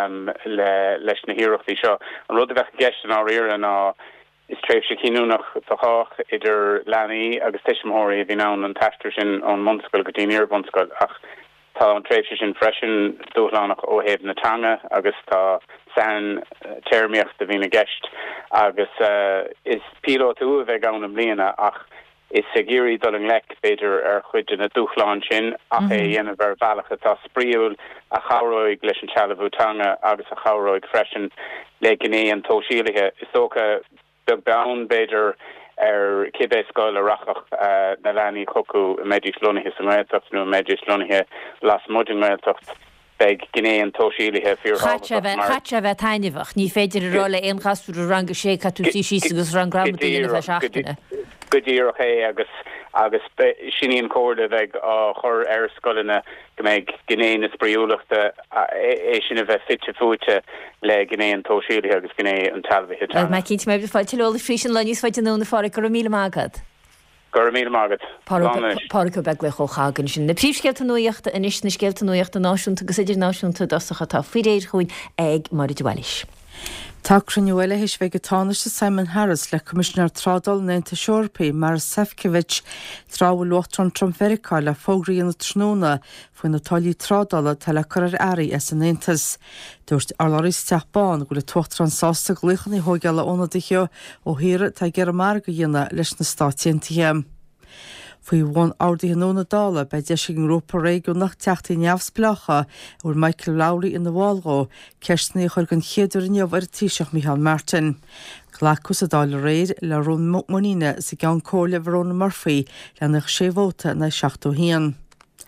leis na hiíochtaí seo. An rud a bheith geistan á riire ná is tréimh sé cinúnach táach idir leanaí agus tiisiimthirí a bhí ná an taistir sin an munscail go dtíine ar bunscail ach tá an tréimhse sin freisin dúlánach ó héamh na tanga agus tá san téirmíocht a bhína gceist agus uh, is pílótú a bheith gan am bliana ach is sa géirí dul an lec beidir ar chuid na dúchláin sin ach é dhéanamh ar bhealacha tá spríúil a charóig leis an tealahútanga agus a charóig freisin le gné an tóisialathe is tócha beag beann beidir ar cibé scoil a rachach uh, na leanaí chocu méidir slónithe sa ghiltocht nó méidir slónithe las muidin ghiltocht beag gné an tóisialathe fíor Chaite bheith tainehach, ní féidir a róla éon chasú ranga sé catútí sí agus ran gramadaíana bheith seachtainna. Go dtíoch é agus agus siníon códa bheith á chur ar scoilena go méid gné na spríúlachta é sin a bheith fitte fute le gné an tóisialathe agus gné an talmhaithe. Well, mai cinnt mé fáilte leola frísin le níos fáilte nóna fára go míle mágad. Go míle mágad. Páracha beag le chochagan sin. Na príomhscéalta nuíochta in is na scéalta nuíochta náisiúnta agus idir náisiúnta dosacha tá fí réir chuin ag mar dúhailis. Tá cruniuile hís bheith gotáiste Simon Harris le Commissioner Trádal Nenta Siorpaí mar Sefcovic trábhfuil Luachtarán Trump Vericá le fógraíonna tróna faoin na táilí Trádala tal le chuir airí as an Néantas. Dúirt arlairí teachbáin go le tuachtarán sásta gluchanna thógeala ónadaithe ó híre tá gur mar go dhéanana leis na stáitionntaithe. Faoi bhain ádaí nóna dála be de sin grúpa réú nach teachtaí neamhsplacha úr Michael Lowry in na bháilró, ceistnaí chuir gan chéadúir neamh ar tíiseach Michael Martin. Glacús a dála réir le rún muíine sa gan cóla Verona Murphy le nach sé bhóta na seachtó hían.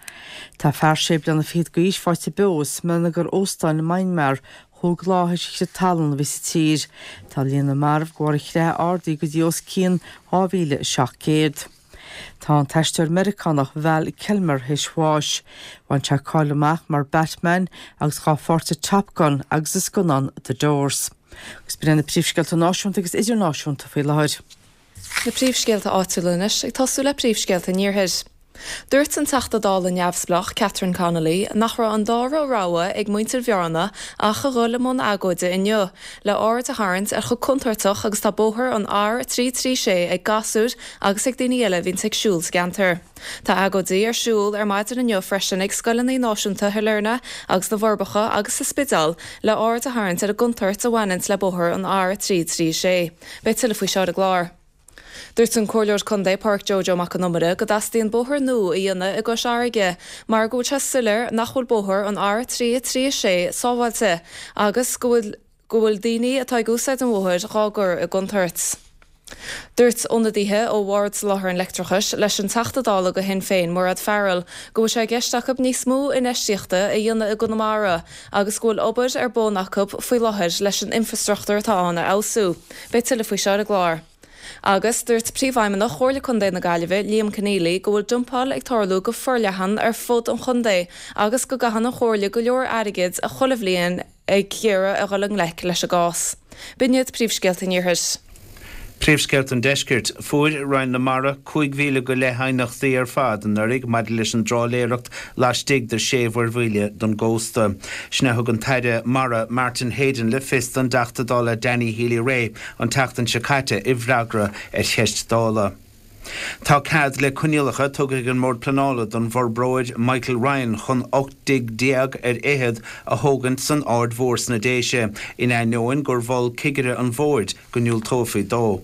Tá fear sé blana fiad go íos fáte beos mena gur óstáin na Myanmar thug láthe sé talan vis tír, tá líana marmh gáir chré ádaí go dios cían ábhíle seach céad. Tá an taisteir Americanach Val Kilmer hisháis, bhain se cáil amach mar Batman agus gá forte Top Gun agus is gunán The Doors. Gus brenn na príomhscéalta náisiúnta agus idirnáisiúnta faoi láir. Na príomhscéalta áitiúlanis ag tasú le príomhscéalta níorthaid. Dúirt an teachta dála neamhsplach Catherine Connolly nach ra an dára ráha ag muintir bhearna a go rolla món agóide inniu le áir a háint ar go contartach agus tá bóthir an R trí trí sé ag gasúr agus ag daoine eile bhín ag siúl scantar. Tá agódaí ar siúl ar maidir inniu freisin ag scoilnaí náisiúnta thuirna agus na bharbacha agus sa spidal le áir a háint ar a guntartt a bhaint le bóthir an R trí trí sé. Bei tuile faoi seo a glár. Dúirt an cóileir Condé Park Jojo Macanumara go dastíon bóthir nó i dhéana i go seaige, mar go te sulir nachhfuil bóthir an R trí trí sé sábhailte agus go bhfuil daoine atá gúsáid an bhthir rágur i guntartt. Dúirt ionadaithe ó Wards láthair an lectrachas leis an teachtadála go hen féin Murad Farrell go bhfuil sé geisteach níos mó in eisteachta i dhéana i Gunamara agus gúil obair ar bónachab faoi láthair leis an infrastruchtúr atá anna elsú. Bei tuile faoi seo a glár. Agus dúirt príomhhaimime nach chóirla chundé na Gaillimhe Liam Keneally go bhfuil dumpáil ag tarlú go forlehan ar fud an chundé agus go gahanna chóirla go leor airigid a cholamhlíonn ag chéire a gholang lech leis a gás. Biniad príomhscéalta níorthaid. Príomhscéalt an deiscirt fuair Ryan na Mara chuig mhíle go leithainach daí ar fad an nurig maidid leis an dráléireacht láistigh de séomhar bhuaile don gcósta. Sna thug an taide Mara Martin Hayden le fist an deachtadála Danny Healy Ray an teachtan Chicaite i bhreagra ar cheist dála. Tá cad le cunilacha tugad an mór planála don bhorbróid Michael Ryan chun ochtig diag ar éhead a thógant san ard mhór na déise in ainoin gur bhol cigire an bhóid goniúil tófaí dó.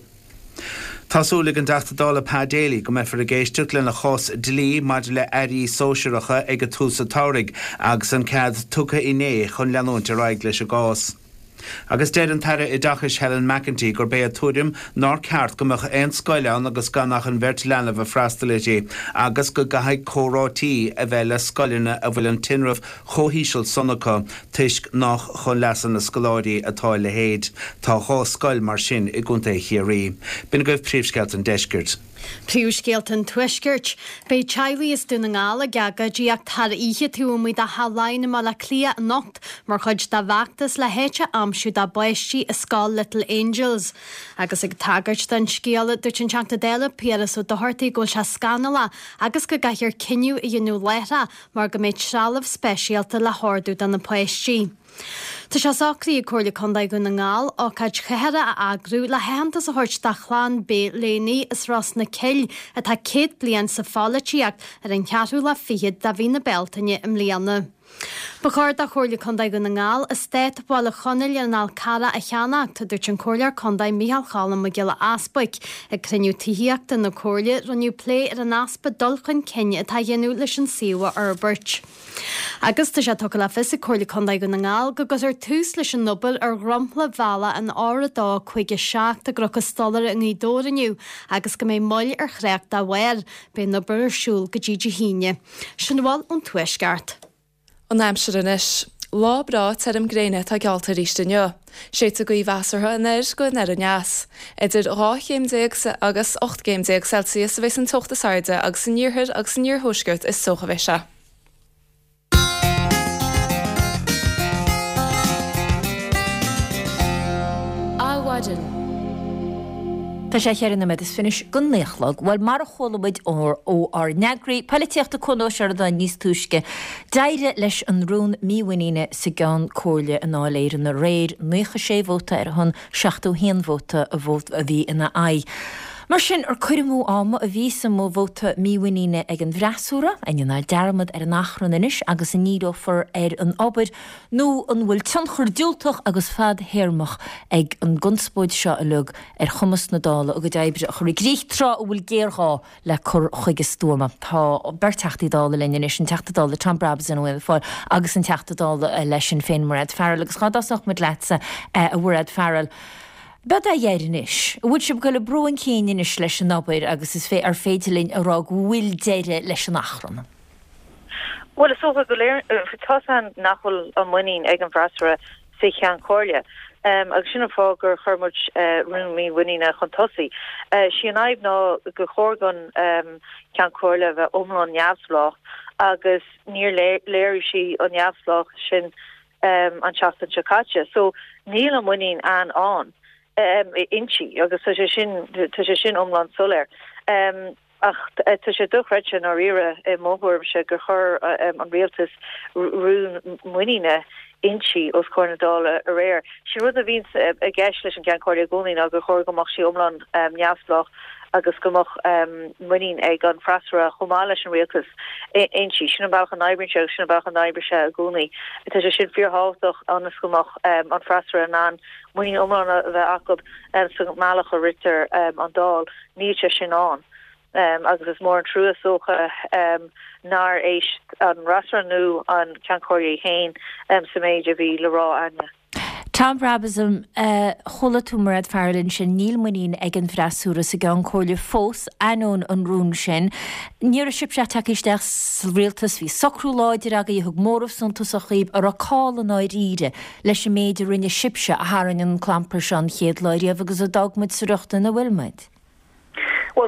Tásúla an deachtadála pádéala go mefar a géisteach lena chos dlí maidir le airí sóisireacha ag a túsa táraigh agus an cad tucha iné chun leanúnta raig leis a gás. Agus déad an taire i dachas Helen McEntee gur bé a túrim ná ceart go meach ein scoileán agus ganach an bhirt lena bh freistalidí agus go gahaid córátí a bheith le scoilena a bhfuil an tinrah chóhíisiil sonnacha tuisc nach chun lesan na scoláirí atá le héad tá chó scoil mar sin i gúnta chiaí. Bina goibh príomhsceilt an deisgirt. Príúscéalt an tuisgirt, Bei Charlie is duna ngála gaga díach tar ihe tú muid a halaine má le clia nocht mar chuid da bhachtas le héite amsú da baistí a scáil Little Angels. Agus ag tagart den scéala dúirt an teachta déile Pieras ó dohartaí ggóil se scanala agus go gaiir ciniú i dionú leithre mar go méid srálamh speisialta le háardú den na baistí. Tá se sacraí cuairla condaid go na ngáil ó caid cheheire a agrú le hentas a thuirt de chláán bé lénaí is ras na cill a tá céad blian sa fálatíach ar an ceatú le fiad da bhí na beltaine im líana. Ba chuir a chuirla condaid go na ngáil is stéit bhil a chonail anál cara a cheannach tá dúirt an cóirlear condaid Michael Chalam mo gile aspaig ag cruniú tííachta na cóirla runniu plé ar an aspa dulchain cinne atá dhéanú leis an siomha Herbert. Agus tá sé tucha le fis a chuirla condaid go na ngáil go gus ar tús leis an nobal ar rompla bhela an ára dá chuige seach a grocha stolar in ídóraniu agus go mé moll ar chréach dá bhhair be nobal ar siúl go ddíide híine. Sin bháil an tuisgart. An aimsir inis, lá brá tem gréine tá gealta rístaneo. Séit a go í bhasartha in éir go nar an neas. Idir ráchéim agus ocht géim Celsius a bheits an tochta saide agus san níorthir agus san níorthóisgurt is socha bheise. Áhaidir. Tá sé chearan na is finis go néchlog, bhil mar a cholamuid ó ó ar negraí políteachta conóisiar a níos túisce, deire leis an rún míhaíine sa gan cóirle in áléir na réir nucha sé bhóta ar chun seachtú héan bhóta a bhót a bhí ina ai. Mar sin ar cuirimú áma a bhí sa mó bhóta míhaíine ag an bhreasúra a na dearmad ar an nachran inis agus an nídófar ar an obair nó an bhfuil tan chur dúltach agus fad héirmach ag an gunspóid seo a lug ar chumas na dála a go daibre a chur gríchtrá a bhfuil géirá le chur chuige stúma. Tá berteachtaí dála lenne is an teachtadála Tom Brabs an bhfuil fáil agus an teachtadála leis an féin mar fearil agus chádásach mit lesa a bhfuad fearil. Bad a dhéirinis, bhúd sib go le broin céinis leis an obair agus is fé ar féidirlín ará bhfuil déire leis an nachranna. Well is over go léir tá an nachhfuil an muín ag an bhrasra sé chean cóirle. Um, agus sinna fágur churmuid uh, runmí winine chun tosaí. Uh, si an aib ná go chógan um, cean cóirle bheith omlan neamhslách agus níor léir si an neamhslách sin um, an seachtain sekáte. So níl an muín an an. Um, inchi agus tá sé sin tá sé sin omland solir. Um, ach tá sé duchreitse á rire i móhorm se gur chur um, an réaltas rún muine inchi os cornadála a réir. Si rud a vín a gceis leis an cean cóirle gúnaí a gur chur gomach sí omland um, neamhslách agus gomach um, muín ag an frasra chomá leis an réaltas inchi sin bach an naibrinse sin bach an naibrise a gúnaí. Tá sé sin fíorháach anas gomach um, an frasra an an muín omlan a bheith acob um, sa máach a ritter um, an dál níte sin an. Um, agus is mór an trúa socha um, nar éist an rasranú an ceancóirí hain um, sa méid a bhí le rá aine. Tom Brabasm uh, chola tú marad fearlinn sin níl muín ag an bhreasúra sa gan cóirle fós anón an rún sin. Níor a sib se takeisteach réaltas hí socrú láidir aga i thug mórmh suntas a chuib ar a cála náid ríide leis sem méidir rinne sibse a háan an clampar sean chéad láiríomh agus a dagmuid suachta na bhfuilmaid. Well,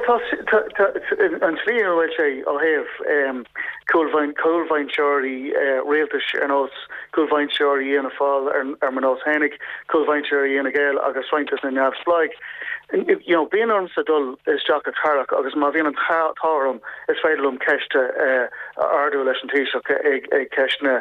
an slíar bhfuil sé ó héamh coolhhain coolhhain seoirí réaltas an os coolhhain seoirí ana fáil ar man os hénig coolhhain seoirí ana ggéil agus swaintas na neamhsplaig. You know, being on sa dul is Jack a Carrack agus ma bhíon an tám is féidirlum ceiste ardú leis an tíiseach ag ceisna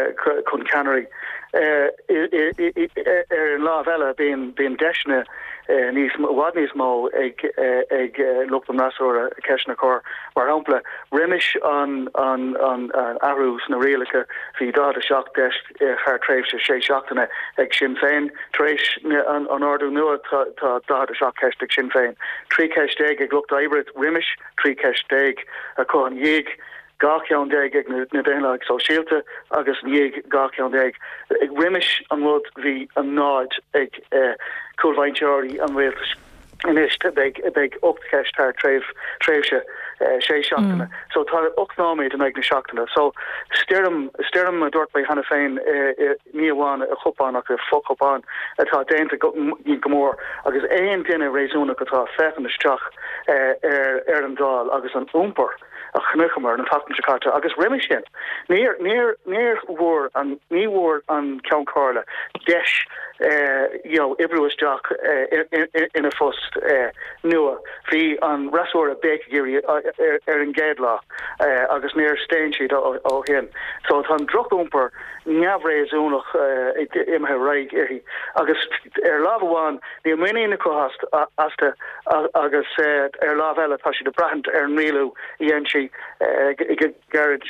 chun Canary. Er an lá bheile bíon deisne níos bhád níos mó ag ag luachtam nasúra ceisna cór mar hampla riimiis an an an ahrús na réalacha hí dá a seach deist char tréimh se sé seachtainna ag Sinn Féin trééis an ordú nua tá dá a seach ceist ag Sinn Féin. Trí ceist ag ag lucht ibrid riimiis, trí ceist ag a chuan dhéag gacean deag ag na déanaag so síalte agus dhéag gacean deag ag riimiis an rud hí an náid ag coolhainteoirí an réaltas. Inis beg beg optkecht haar treif treifse sé seachtainna. So tá ochnáméid an ag na seachtainna. So stem stem a dort bei hanna féin níháin a chopán ach a focopán atá déinte gomór agus éon duine réúna gotá fefan isteach ar ar an dáil agus an úmper a chnuchamar an tatan Jakarta agus riimiis sin. Níor níor níor mhór an níhór an ceann cála deis you know ibruas Jack in a fust nua hí an rasúir a bécagéirí ar an géadlá agus níor stéin siad ó hin. So tá drochúmper neamhréúnach imthe raig ihi agus ar lábháin ní muína cohast asta agus ar láh eile tá si de brahant ar an riú íon si garad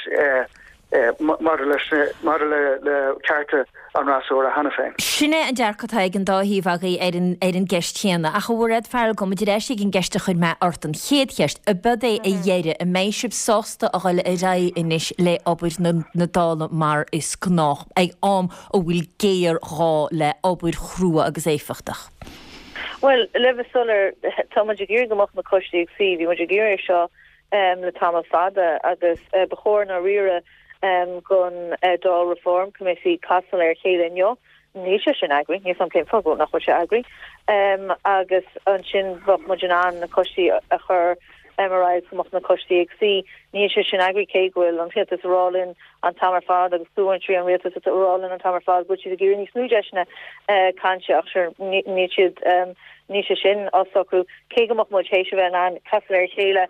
mar le carte an rasúir a hanna féin. Sinne an dearcatá an dáhíhagaí ar an geistchéanana a chuhad fearil go de rééis gin geiste chuid me ort an chéadcheist a bud é a dhéire a méisib sásta a gáile a ra inis le obair na dála mar is gnách ag am ó bhfuil géir rá le obair chrúa agus éfachtach. Well, le solar táidir géir gomach na cosí ag si, bhí muidir géir seo le táma fada agus bechóir na rire Um, gon uh, dá Reform Committee Castle ar chéile neo ní se sin agri, ní an céim fogó nach se agri um, agus an sin bhah mu an na cosí a chur M R I gomach na cosí ag si ní se sin agri céhfuil an hit is rálinn an tamar fád agus súintrí an rétas rálinn an tamar fád, bud si a gúir ní snúdeisna canse ach ní siad ní se sin osocrú cé gomach mu hééis bheith an Castle ar chéile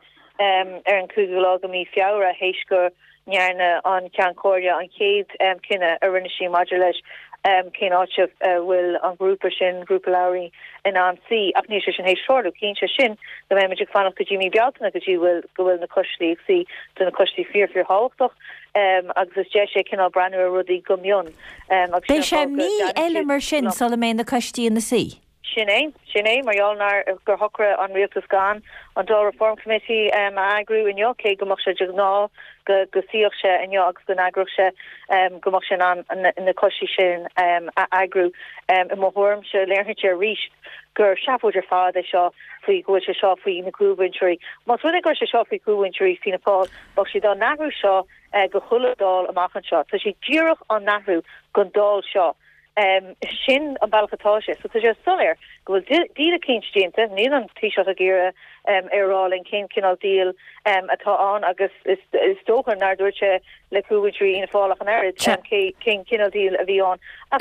ar an cúgulá go mí fiára héisgur Nearna an cean cória an céad um, cinenne a rinne sí maidir leis um, cén áiteh uh, bhfuil an grúpa sin grúpa lairí in an si ach ní sin hééis seirú cín se sin go mé meidir fanach go dtí mí bealtainna go dtí bhfuil go bhfuil na coslí si do na coslí fear fear háchtach um, agus is de sé cinál breú a rudí gomionn. Um, Bé sé mí eile mar sin sal mé na costí in na si. Sinné sinné marall gur hokra an rialtas gan an dá Reform Committee um, agrú in jo cé gomach se ná go go síoch se in jo agus go agrú se um, gomach se an in na cosí sin um, agrú um, i mohorm se leirhitte ríist gur seafúidir fád é seo faoi go se seo faoi na cúhaintúí. Mas rinne gur se seo faoi cúhaintúí sína pá bach si dá nahrú seo uh, go chuladál amachchan seo, Tá si ddíireach an nahrú gon dál seo. Um, sin an bailchatáise, so tá solir go bhfuil díle cíntíanta, ní an tíisio a ggéire um, arráling cén cinál díal um, atá an agus is, is tóchar nar dúirte le cúhaintúí ina fálach an airad cén cinál díal a bhí an.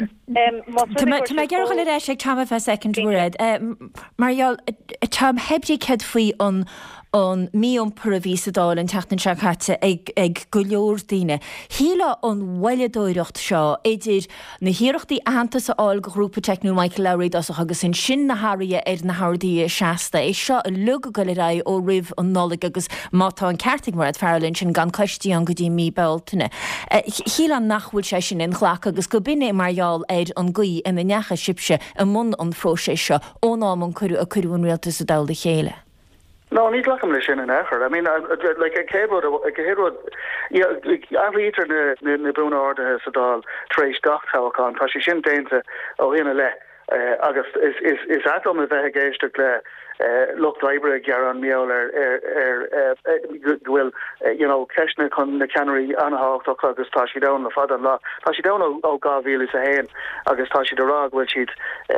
Tá mé gearcha le éis ag tam fe secondúid. Marial tam hebdí ced faoi an an míon pur a ví adáil an tetan se chatte ag ag go leor daine. Híle an bhailedóirecht seo idir na hiíirechttaí antas a áil go grúpa technú Michael Lowry as agus in sin na Haria ar na Hardaí seasta é seo a lug go le ra ó rih an nolig agus mátá an cearting mar ferlinn sin gan costíí an go dtí mí beltainine. Híle an nachhfuil sé sin in chhlaach agus go binne marall éid an gaí in na necha sibse a mun an frósé seo ó ná an chuú a chuún réaltas a dáil chéile. No, ní lecham lei sin an echar. I mean, uh, uh, like a cébod, a cébod, yeah, after na na na brúna ordathe sa dál trééis gachtáchán, tá si sin déinte ó hina le. Uh, agus is is is atom a bheith géiste le lucht libre gar an méall ar ar ar bhfuil you know ceisna chun na ceanirí anhachtach agus tá si da na fad an lá tá si da ó gáhíle a héin agus tá si dorá bhfuil siad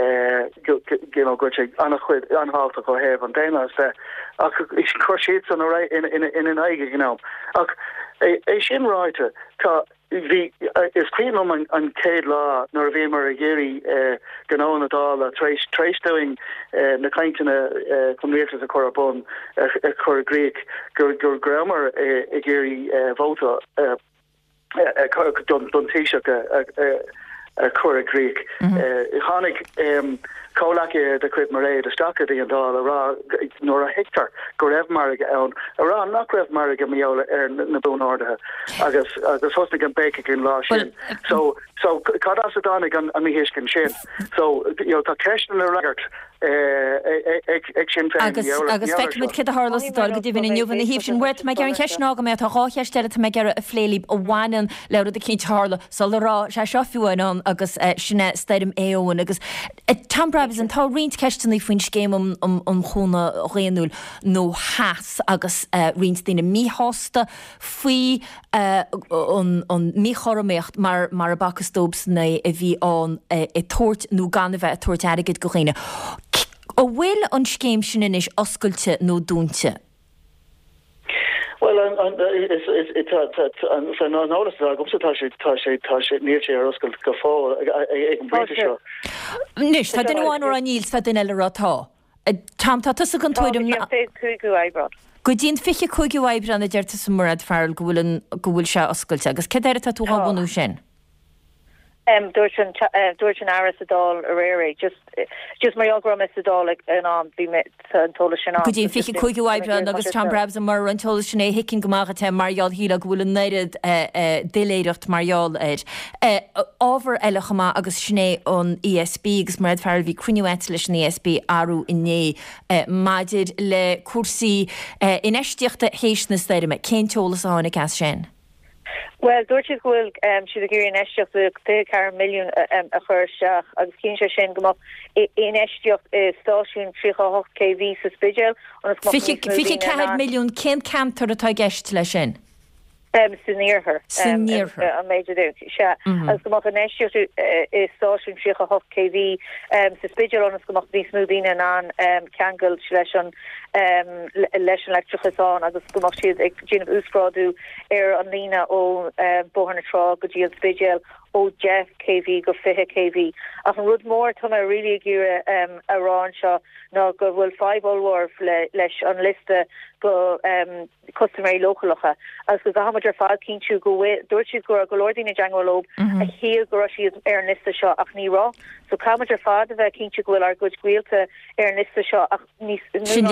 you know go annach chuid anhachtach ó héh an déine sé ach is chuir siad san ra in in in an aige you know ach é sin ráite tá vi is clean om an an céad lá nor bhí mar a géirí gná na dála trééis trééis doing na kaintena comrétas a chorabun a chor Greek gur gur grammar a géirí vota don don téiseach a chor Greek. Hannig cólaice de cuid mar é de stacha í an dá ará nóair a hictar go raibh mar ann ará nach raibh mar go méola ar na búnádathe agus agus hosnig an beice cin lá sin so so cad as dánig an an hiiscin sin so you know tá ceistan le ragart ag sin agus agus feicmid cid a hálas dá go dtíhanna nniuhan na híh sin bhuiirt me gar an ceisná go mé tá rácheistile me gar a phlélíb ó bhhainan le a cinint hála sal lerá se seofiúin an agus sinna staidim éoin agus tambrabis an tá riint ceistena faoin céim an chúna réanúil nó háas agus riint daine míásta faoi an míchoraméocht mar mar a bachastóbs na a bhí an i tuairt nó gan bheith a tuairt airigid go chéine. ó bhfuil an scéim sin inis oscailte nó dúnte? Well, an an is is it an so no notice that go tá sé tá sé tá sé níor sé ar oscail go fá ag an British seo. Nis, tá duine bháin ar an níl fa duine le rátá. Tam tá tusa an tuairim na cúigú ebrad. Go dtíon fiche cúigú ebrad na deirta sa murad fearil go bhfuil go bhfuil se oscailte agus cé éir tá tú bhhanú sin? Um, Dúirtin Dúirtin áras a dál a réir just just mar agrum is a dál an an bhí me an tola sin. Go dtíon fiche cúigú ebrad agus tá brabs a mar an tola sin é hicinn gomácha marall híla go bhfuil an néad déléireacht marall éid. Ábhar eile chumá agus sné an E S B agus mar fearil bhí cruinehait leis an E S B áú inné maidir le cuasaí inéisteachta héis na staire me cén tolas a tháinig as sin. Well, dúirtí bhfuil um, siad a gurí in eisteocht the car milliún um, a chuir seach agus cín se sin gomach in eisteocht stáisiún trícha hocht kV sa spidéal. Fiche cead milliún cén camtar atá gceist lei sin? Um, Sinníorthair. Sin níorthair. A méidir dút. Se. Agus gomach an eisteocht stáisiún trícha hocht kV sa spidéal agus gomach bhí smúdíine an ceangail leis an um leis an electrichasán agus gomach siad ag ginmh úsráú ar an lína ó bóhanna trá go dtí an spidéal ó Jeff K V go fiche K V. Ach an rud mór tá a ri gure um, arán seo ná go bhfuil five allhar le, leis an liste go um, customary localacha. Agus go gahamidir fád cinú go dúirtí go a golódína Jangalób a híal go siad ar an liste seo ach ní rá. So camidir fád a bheith cinú gohfuil ar good ghuiilte ar an liste seo ach níos sin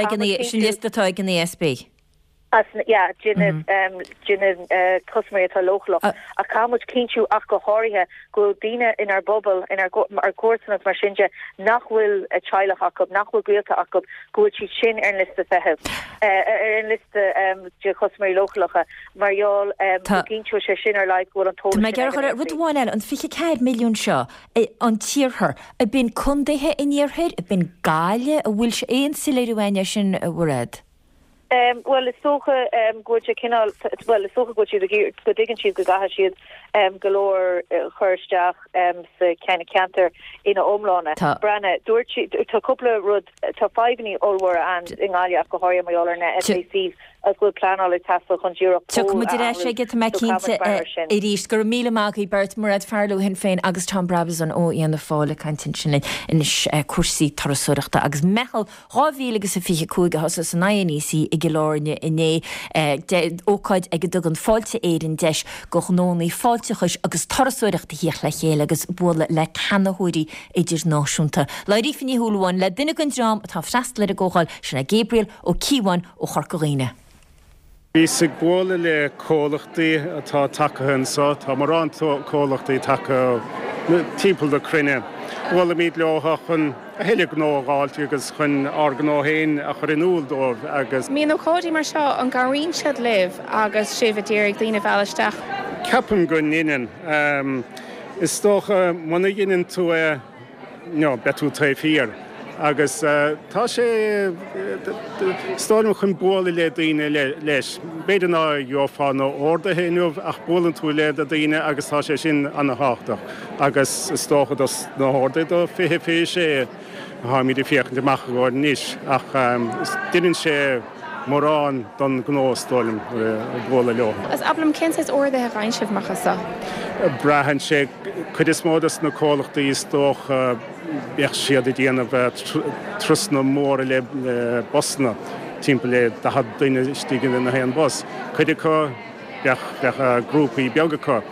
listatá gan E S B. As yeah, jinned um jinned uh customary to local uh, a kamut kinchu ach go háirithe go dina in our bubble in our our course of mar sinja nachhfuil a chaile hacob nachhfuil gwilta hacob go chi sin ar liste fehe uh ar liste um je customary local mariol um kinchu se sin ar like go an to me gar rudháin an fiche cead milliún seo an tíorthar a bin cundéthe in iarthir a bin gáile a bhfuil se éon siléirhhaine sin a bhred. Um, well, it's so um, good to kinal. Well, it's so good to the good digging cheese because I had um galore churchdaach um the kind of canter in a omlana. Brana, Dorchi, to couple of road to five in Ulwer and Ingalia go hoya my other net S A Cs as good plan all the task on Europe. So come to that, get to make into it is go mile magi Bert Murad Farlow hin fein agus Tom Brabus on O in the fall intentionally in kursi tarsurachta agus mechel rávíle agus a fiche kuige has as na si i gelorne iné óáid ag dug an fáilte éidir deis go nóí fáiltechas agus tarsurachta híoch le chéile agus bula le cannahuií idir náisiúnta. Leirí finní húlháin le duine gon dram a tá freist le a ggóáil sinna Gabriel ó Kiwan ó Chorcoríine. Bhí sa ghála le cólachtaí atá takehann sa tá mar an cólachtaí take timpeall do Cruinne. Bhfuil míad leothachan a héile gnááilte agus chun argnáhéin a chur inúil dómh agus. Míon ó códaí mar seo an garín siad libh agus sibh díirigh daoine bheileisteach. Ceapan go inan. Um, is tócha muna dhéanaan tú no, betú taobhíar. Agus uh, tá sé stáilm chun bóla le daoine leis. Beidir ná gheofáin nó ordathe inmh ach bólann tú le a daoine agus tá sé sin anna háach. Agus is tócha nó ordaid do fithe fé sé há míad fiochan deach gáir níos ach um, duann sé mórrán don gnóstáilm bóla leo. As ablam cintas ordathe bhain sibh machasa? Brahan sé chud is módas na cólachtaí is tócha beach siad i dhéanamh trusna mór le bosna timp le da had duine stígan na héan bos. Chuide có beach beach grúpaí beagacha.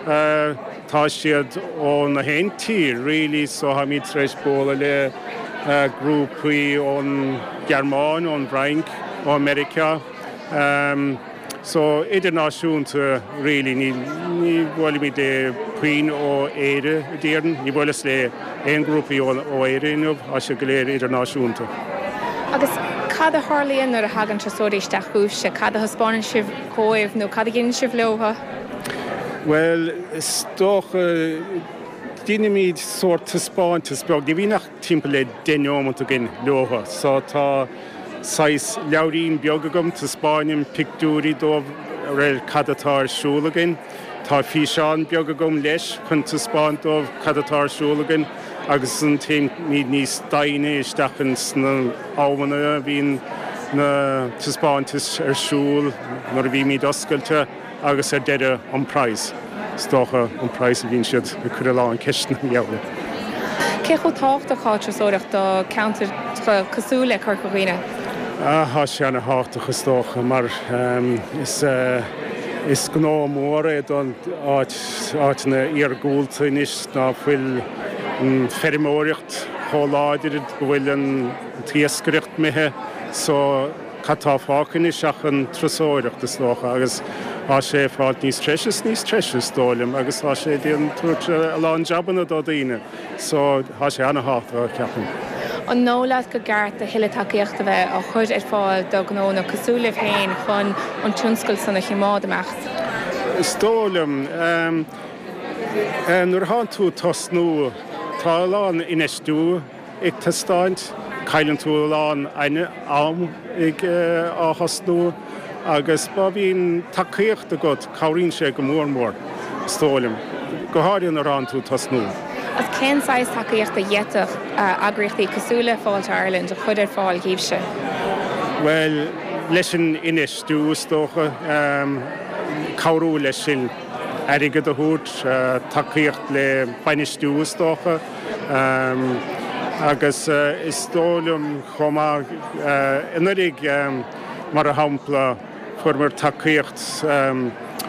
tá siad ó na hen tír, really, so ha mi treis bóla le grúpaí ón Germán, ón Brainc, ó America. Um, so idirnáisiúnta, really, ní, ní bhfuil mi de puin ó éire díran, ní bhfuil le ein grúpaí ó, ó éire inmh, a se go léir idirnáisiúnta. Agus cad a Harlíonn ar a hagan trasóiríisteach chúise, cad a haspáin sibh cóibh nó cad a ginn sibh leotha? Well, is doch uh, dine míid sort taspáin taspáin, ní bhí nach timp le denómant a gin leotha, so tá sais leabhrín beag agam taspáinim pictúrí dómh réil cadatáir siúlagin, tá físeán beag agam leis chun taspáin dómh cadatáir siúlagin, agus an tím míad níos daine isteachan sna ámanna bhín na taspáintis ar siúl, nar bhí míad oscailte, agus ar deire an práis. Stocha an práis a bhín siad a chur lá an ceistna geabhla. Cé chu tácht a cháit trasóireacht do counter cosú le Corcovina? Ah, há sé anna háachtacha stocha, mar um, is, uh, is gná móra don áit, áit na ar gúlta inis ná bhfuil um, ferimóireacht choláidir go bhfuil an tíascaireacht mithe, so catá fácin is seach an trasóireacht is stocha, agus há sé fáilt níos treisius níos treisius dólim, agus há sé díon tuairt a lán jabanna dó daoine, so há sé anna háachtacha ceapan. An nólaad go gceart a hiile takeíochta bheith a chud ar fáil do gnó na cosúlah féin chun an tionscail sanna chimád amacht. Stólam, um, nuair há tú tosnú, tá lán inistú ag tastáint, cailann tú lán aine am ag á hasnú, agus ba bhín takeíochta go cabhríonn sé go mór mór. Stólam, go háiríonn ar an tú tosnú. As cén sais takeíochta dhéiteach agriochtaí cosúla fáilte Ireland a chud ar fáil gíobse? Well, leis an inis dús dócha, um, cabhrú leis sin airigad a thuairt, uh, takeíocht le bainis dús dócha, um, agus uh, is dólam chomá uh, inarig um, mar a hampla fuair takeíocht um,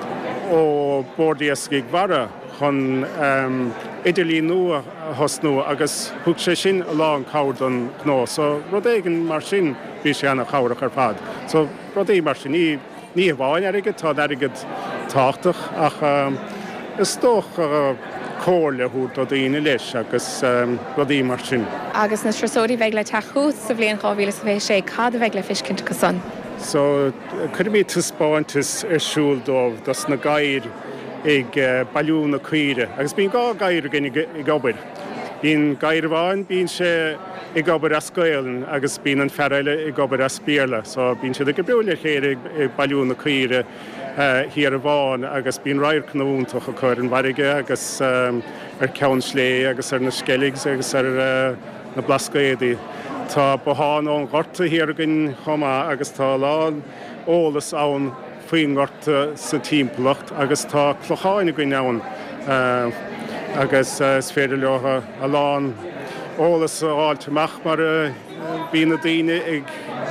ó bordíascaigh bara chun um, idirlí nua hosnú agus thug sé sin a lán cabhar don gná, so rud éigean mar sin bhí sé anna cabharach ar fad. So rud é mar sin ní, ní a bháin airigad, tá airigad táchtach, ach um, is dóch uh, cóirle thuairt ó daoine leis agus um, rud é mar sin. Agus na trasóirí bheith le teachút sa bblion dá mhíle sé cad a bheith le fiscint go son. So chud mí taspáintas ar siúl dómh das na gaiir ag uh, bailú na cuire, agus bín gá gaiir gin i gobar. Bín gaiir bháin, bín sé i gobar a scoilen, agus bín an ferraile i gobar a spíirla, so bín sé go breúile chéir ag bailú na cuire uh, hir a bháin, agus bín rair cnúntach a chuir an bharige, agus um, ar ceann slé, agus ar na skelligs, agus ar uh, na blascaédaí. Tá boháin ón gorta hir gin chomá, agus tá lán ólas ann faoin gorta sa timplacht, agus tá clocháin a gine ann, uh, agus uh, sféidir leotha a lán ólas áilteach mar uh, bhí na daoine ag,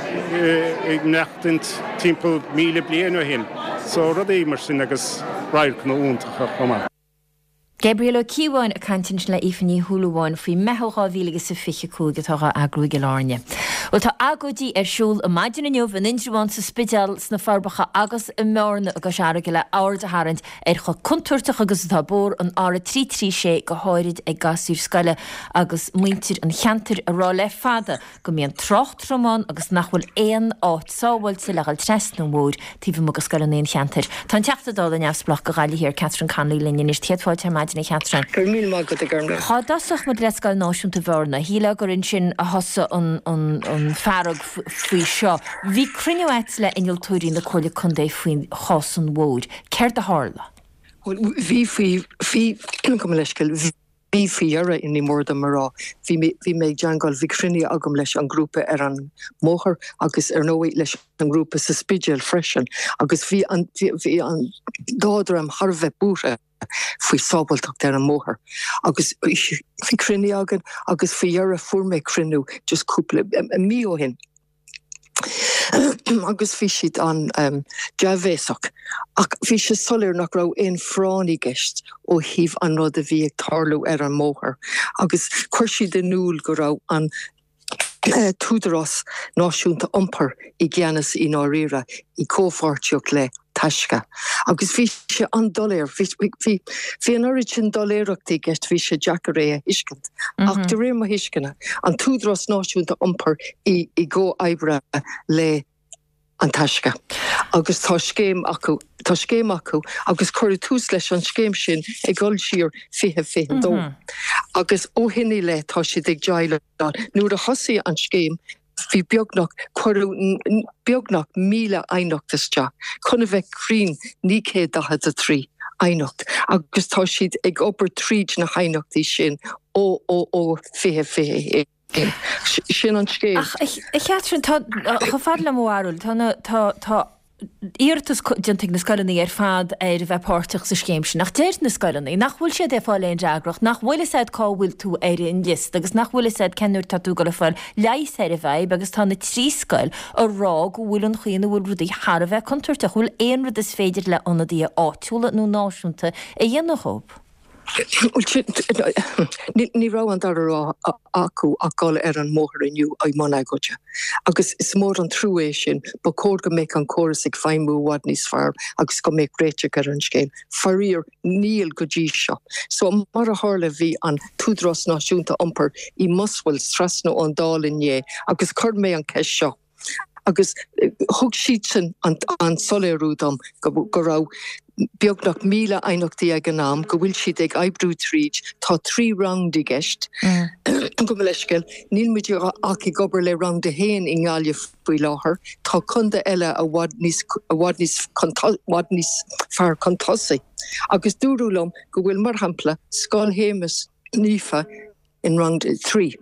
uh, ag nechtint timppla míle bliana hin. So rud é mar sin agus rair nó úntacha chomá. Gabriel O'Keewan a cantin le ifní húlaháin faoi methá bhílagus sa fiche cúgatá agrú go láne. Well tá agadí ar siúl a maidin inniuh an indraháin sa spidal sna farbacha agus i mórna agus seara go le áir a harint ar chu contúirteach agus tá bór an ára trí trí sé go háirid ag gasúr scaile agus muintir an cheantar a rá le fada go míon trocht román agus nachhfuil éon áit sáhailte legal tres nó mór tíbh agus scaile éon cheantar. Tá teachtadála neamhsplach go gáile hir Catherine Conley linn is tíadháilte maidin Catherine. Gur mí má go gurmna. Tá dasach mod leiscail náisiúnta bhharna, híle gur in sin a hosa an fearrag faoi seo. Bhí cruinne éit le inil túirí na chola chundé faoin chás an bhód. Céir a hála? Bhí faoi go leiscail bhí faoiarra in ní mórda marrá. Bhí méid deangáil bhí cruinne agam leis an grúpa ar an móthar agus ar nóid leis an grúpa sa spidéal freisin, agus bhí an dádra am Harbheith búra faoi sábaltach ar an móthar. Agus bhí cruinne agan agus faoiarra fuair méid cruinú just cúpla mí ó hin. Agus bhí siad an um, Javésach. Ach bhí sé solir nach rá in fráí gist ó híh an rud a bhí ag tarlú ar an móthir. Agus chuirsí den núl go rá an Uh, túdarás náisiúnta ompar i gceannas í áíra i cófáirteoch le taisce. Agus bhí sé an doléir, bhí an orid sin doléireachtaí gist bhí sé Jackar é hiiscint. Ach de réir má hiiscinna, an túdarás náisiúnta ompar i, i ggó ebre le an taisce. Agus tá scéim acu, tá scéim acu, agus chuir tús leis an scéim sin ag gáil siar fihe fihe dó. Agus ó hinní le tá si ag deile nuair a thosaí an scéim, bhí beagnach chuirú beagnach míle ainochtaiste, chuna bheith crín ní cé daiche a trí ainocht. Agus tá siad ag obair tríd na hainachtaí sin ó ó ó fihe fihe. Sin an scéim. Ach, ich Catherine, tá fad le mórúil, tá íirtas dintig na scoilnaí ar fad ar bheithpáirteach sa scéim sin. Nach déir na scoilnaí, nach bhfuil siad é fáil éon deagracht, nach bhfuil said cáhfuil tú ar in list, agus nach bhfuil said cenúir tatú go le fáil leis ar a bheith, agus tá na trí scoil a rá go bhfuil an chuoine bhfuil rudí har a bheith contúirteach, bhfuil éon rud is féidir le anadí áitiúla nó náisiúnta a dhéanana hóp. Ní rá an dar rá acu a gáil ar an móthir iniu ag mana gote. Agus is mór an trúéis sin, ba cór go méid an choras ag feimú wad níos fearr, agus go méid réite ar an scéim. Farír níl go dí seo. So mar a hála bhí an túdrás náisiúnta ompar í musfuil strasno an dálin é, agus chur méid an ceis seo. Agus thug siad sin an, an soléirúdam go, go rá beagnach míle ainochtaí ag an nám, go bhfuil siad ag ebrú tríd, tá trí round i gceist. Go leisceil, níl muidir ach i gobar le round a héin i ngáile faoi láthair, tá chunda eile a bhhad níos fearr contosaí. Agus dúrúlam go bhfuil mar hampla scáil hémas nífa in round three.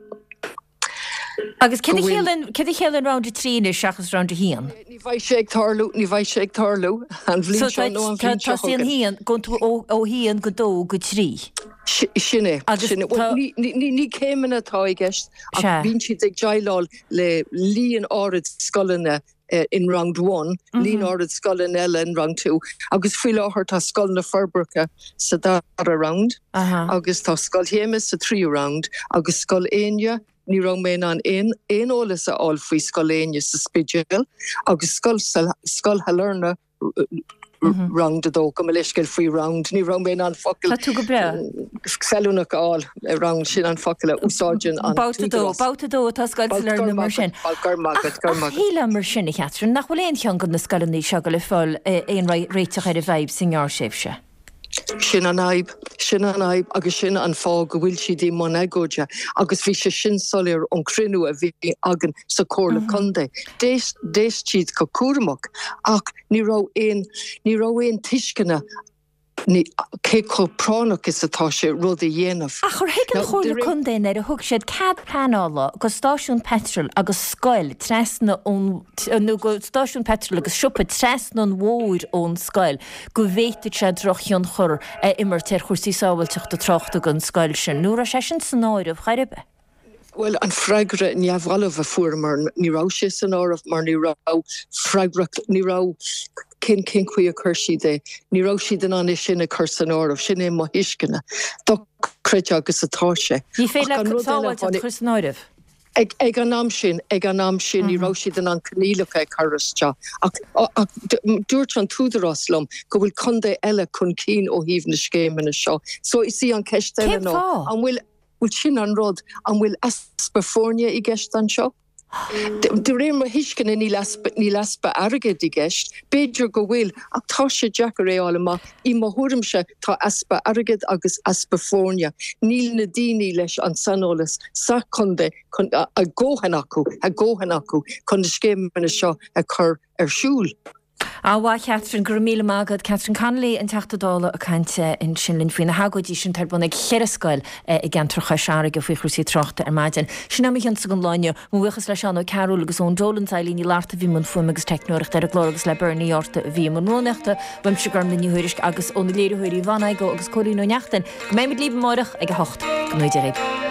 Agus cé chéann round a trí is seachas round a hían? Ní bhaid sé ag tarlú, ní bhaid sé ag tarlú, an bhlín seo nó an bhlín seo. Tá síon hían go tú ó hían go dó go trí. Sinné, sinné. Ní céimena tá i gceist, ach bhín siad ag deáil le líon árid scolanna in round one, líon árid scolanna eile in round two, agus faoi láthair tá scoil na Firbreacha sa dar a round, agus tá scoil hémas sa trí round, agus scoil éine ní rá méin an éon ólas a áil faoi scoléine sa spidéal, agus scoil hallarna round a dó go me leisceil faoi round, ní rá méin an focail sellúnach áil round sin an focail úsáidin an Báta dó, báta dó tá scoil hallarna mar sin. Híle mar sin i Catherine, nach bhfuil éon cheangan na scoilnaí seo go le fáil éon réiteach ar a bhaib sin gáirséibse. Sin an aib, sin an aib, agus sin an fá go bhfuil siad í man agóide, agus bhí sé sin solir an crinú a bhí agan sa cóla condé. Déis siad go cuaramach, ach ní rá éon tuiscina cé có pránach is atá sé rud a dhéanamh. A chur hiic an chóla condéin ar a thug siad cad planála go stáisiún petrol agus scoil tresna ón nó go stáisiún petrol agus siúpa tresna an mhóir ón scoil go bhhéite sé drochion chur immer tar chuirsaí sábhailteach do trochta gon scoil sin. Nuair a sé sin san áirimh chairibe. Well, an freigre ní bhhailh a fuair mar ní rá sé san áirimh mar ní rá freigreach ní rá cin cin chuí a chuirsí de, ní rá siad an anis sin a chur san áirimh, sin é má hiiscina. Tá creide agus atá sé. Ní féile sábhailte chur san áirimh? Ag an nám sin, ag an nám sin ní rá siad an canílacha ag chuiriste. Ach dúirt an túdaráslam go bhfuil condé eile chun cín ó híomh na scéimena seo. So is í an ceist eile nó. An bhfuil bhfuil sin an rud an bhfuil asperfórnia i gceist an seo. De réir mar hiiscinna ní laspa agad i gceist, béidir go bhfuil ach tá sé Jackar é ála í má thuairimse tá aspa agad agus asperfórnia. Níl na daoine leis an sanolalas sa chunda a ggóhan acu, a ggóhan acu chun na scéimena seo a chur ar siúl. Áhá Catherine gur míle mágad Catherine Connolly an teachtadála a cainte in sinlinn faoin na hagadí sin tar buna cheirascoil i gceantracha seara go faoi chrúsaí trochta ar maidin. Sin am an sa an láine mhuichas leis an ó Carol agus ón Dolansailíní láta bhí man fuim agus technúireachta ar a glóragus le Bernie orta bhí man róneachta bhaim se gur na níhuiiris agus ón léirithirí bhanaigh agus choirí nó neachtain. Go mé mit líb mórach ag a hocht go muidir ag.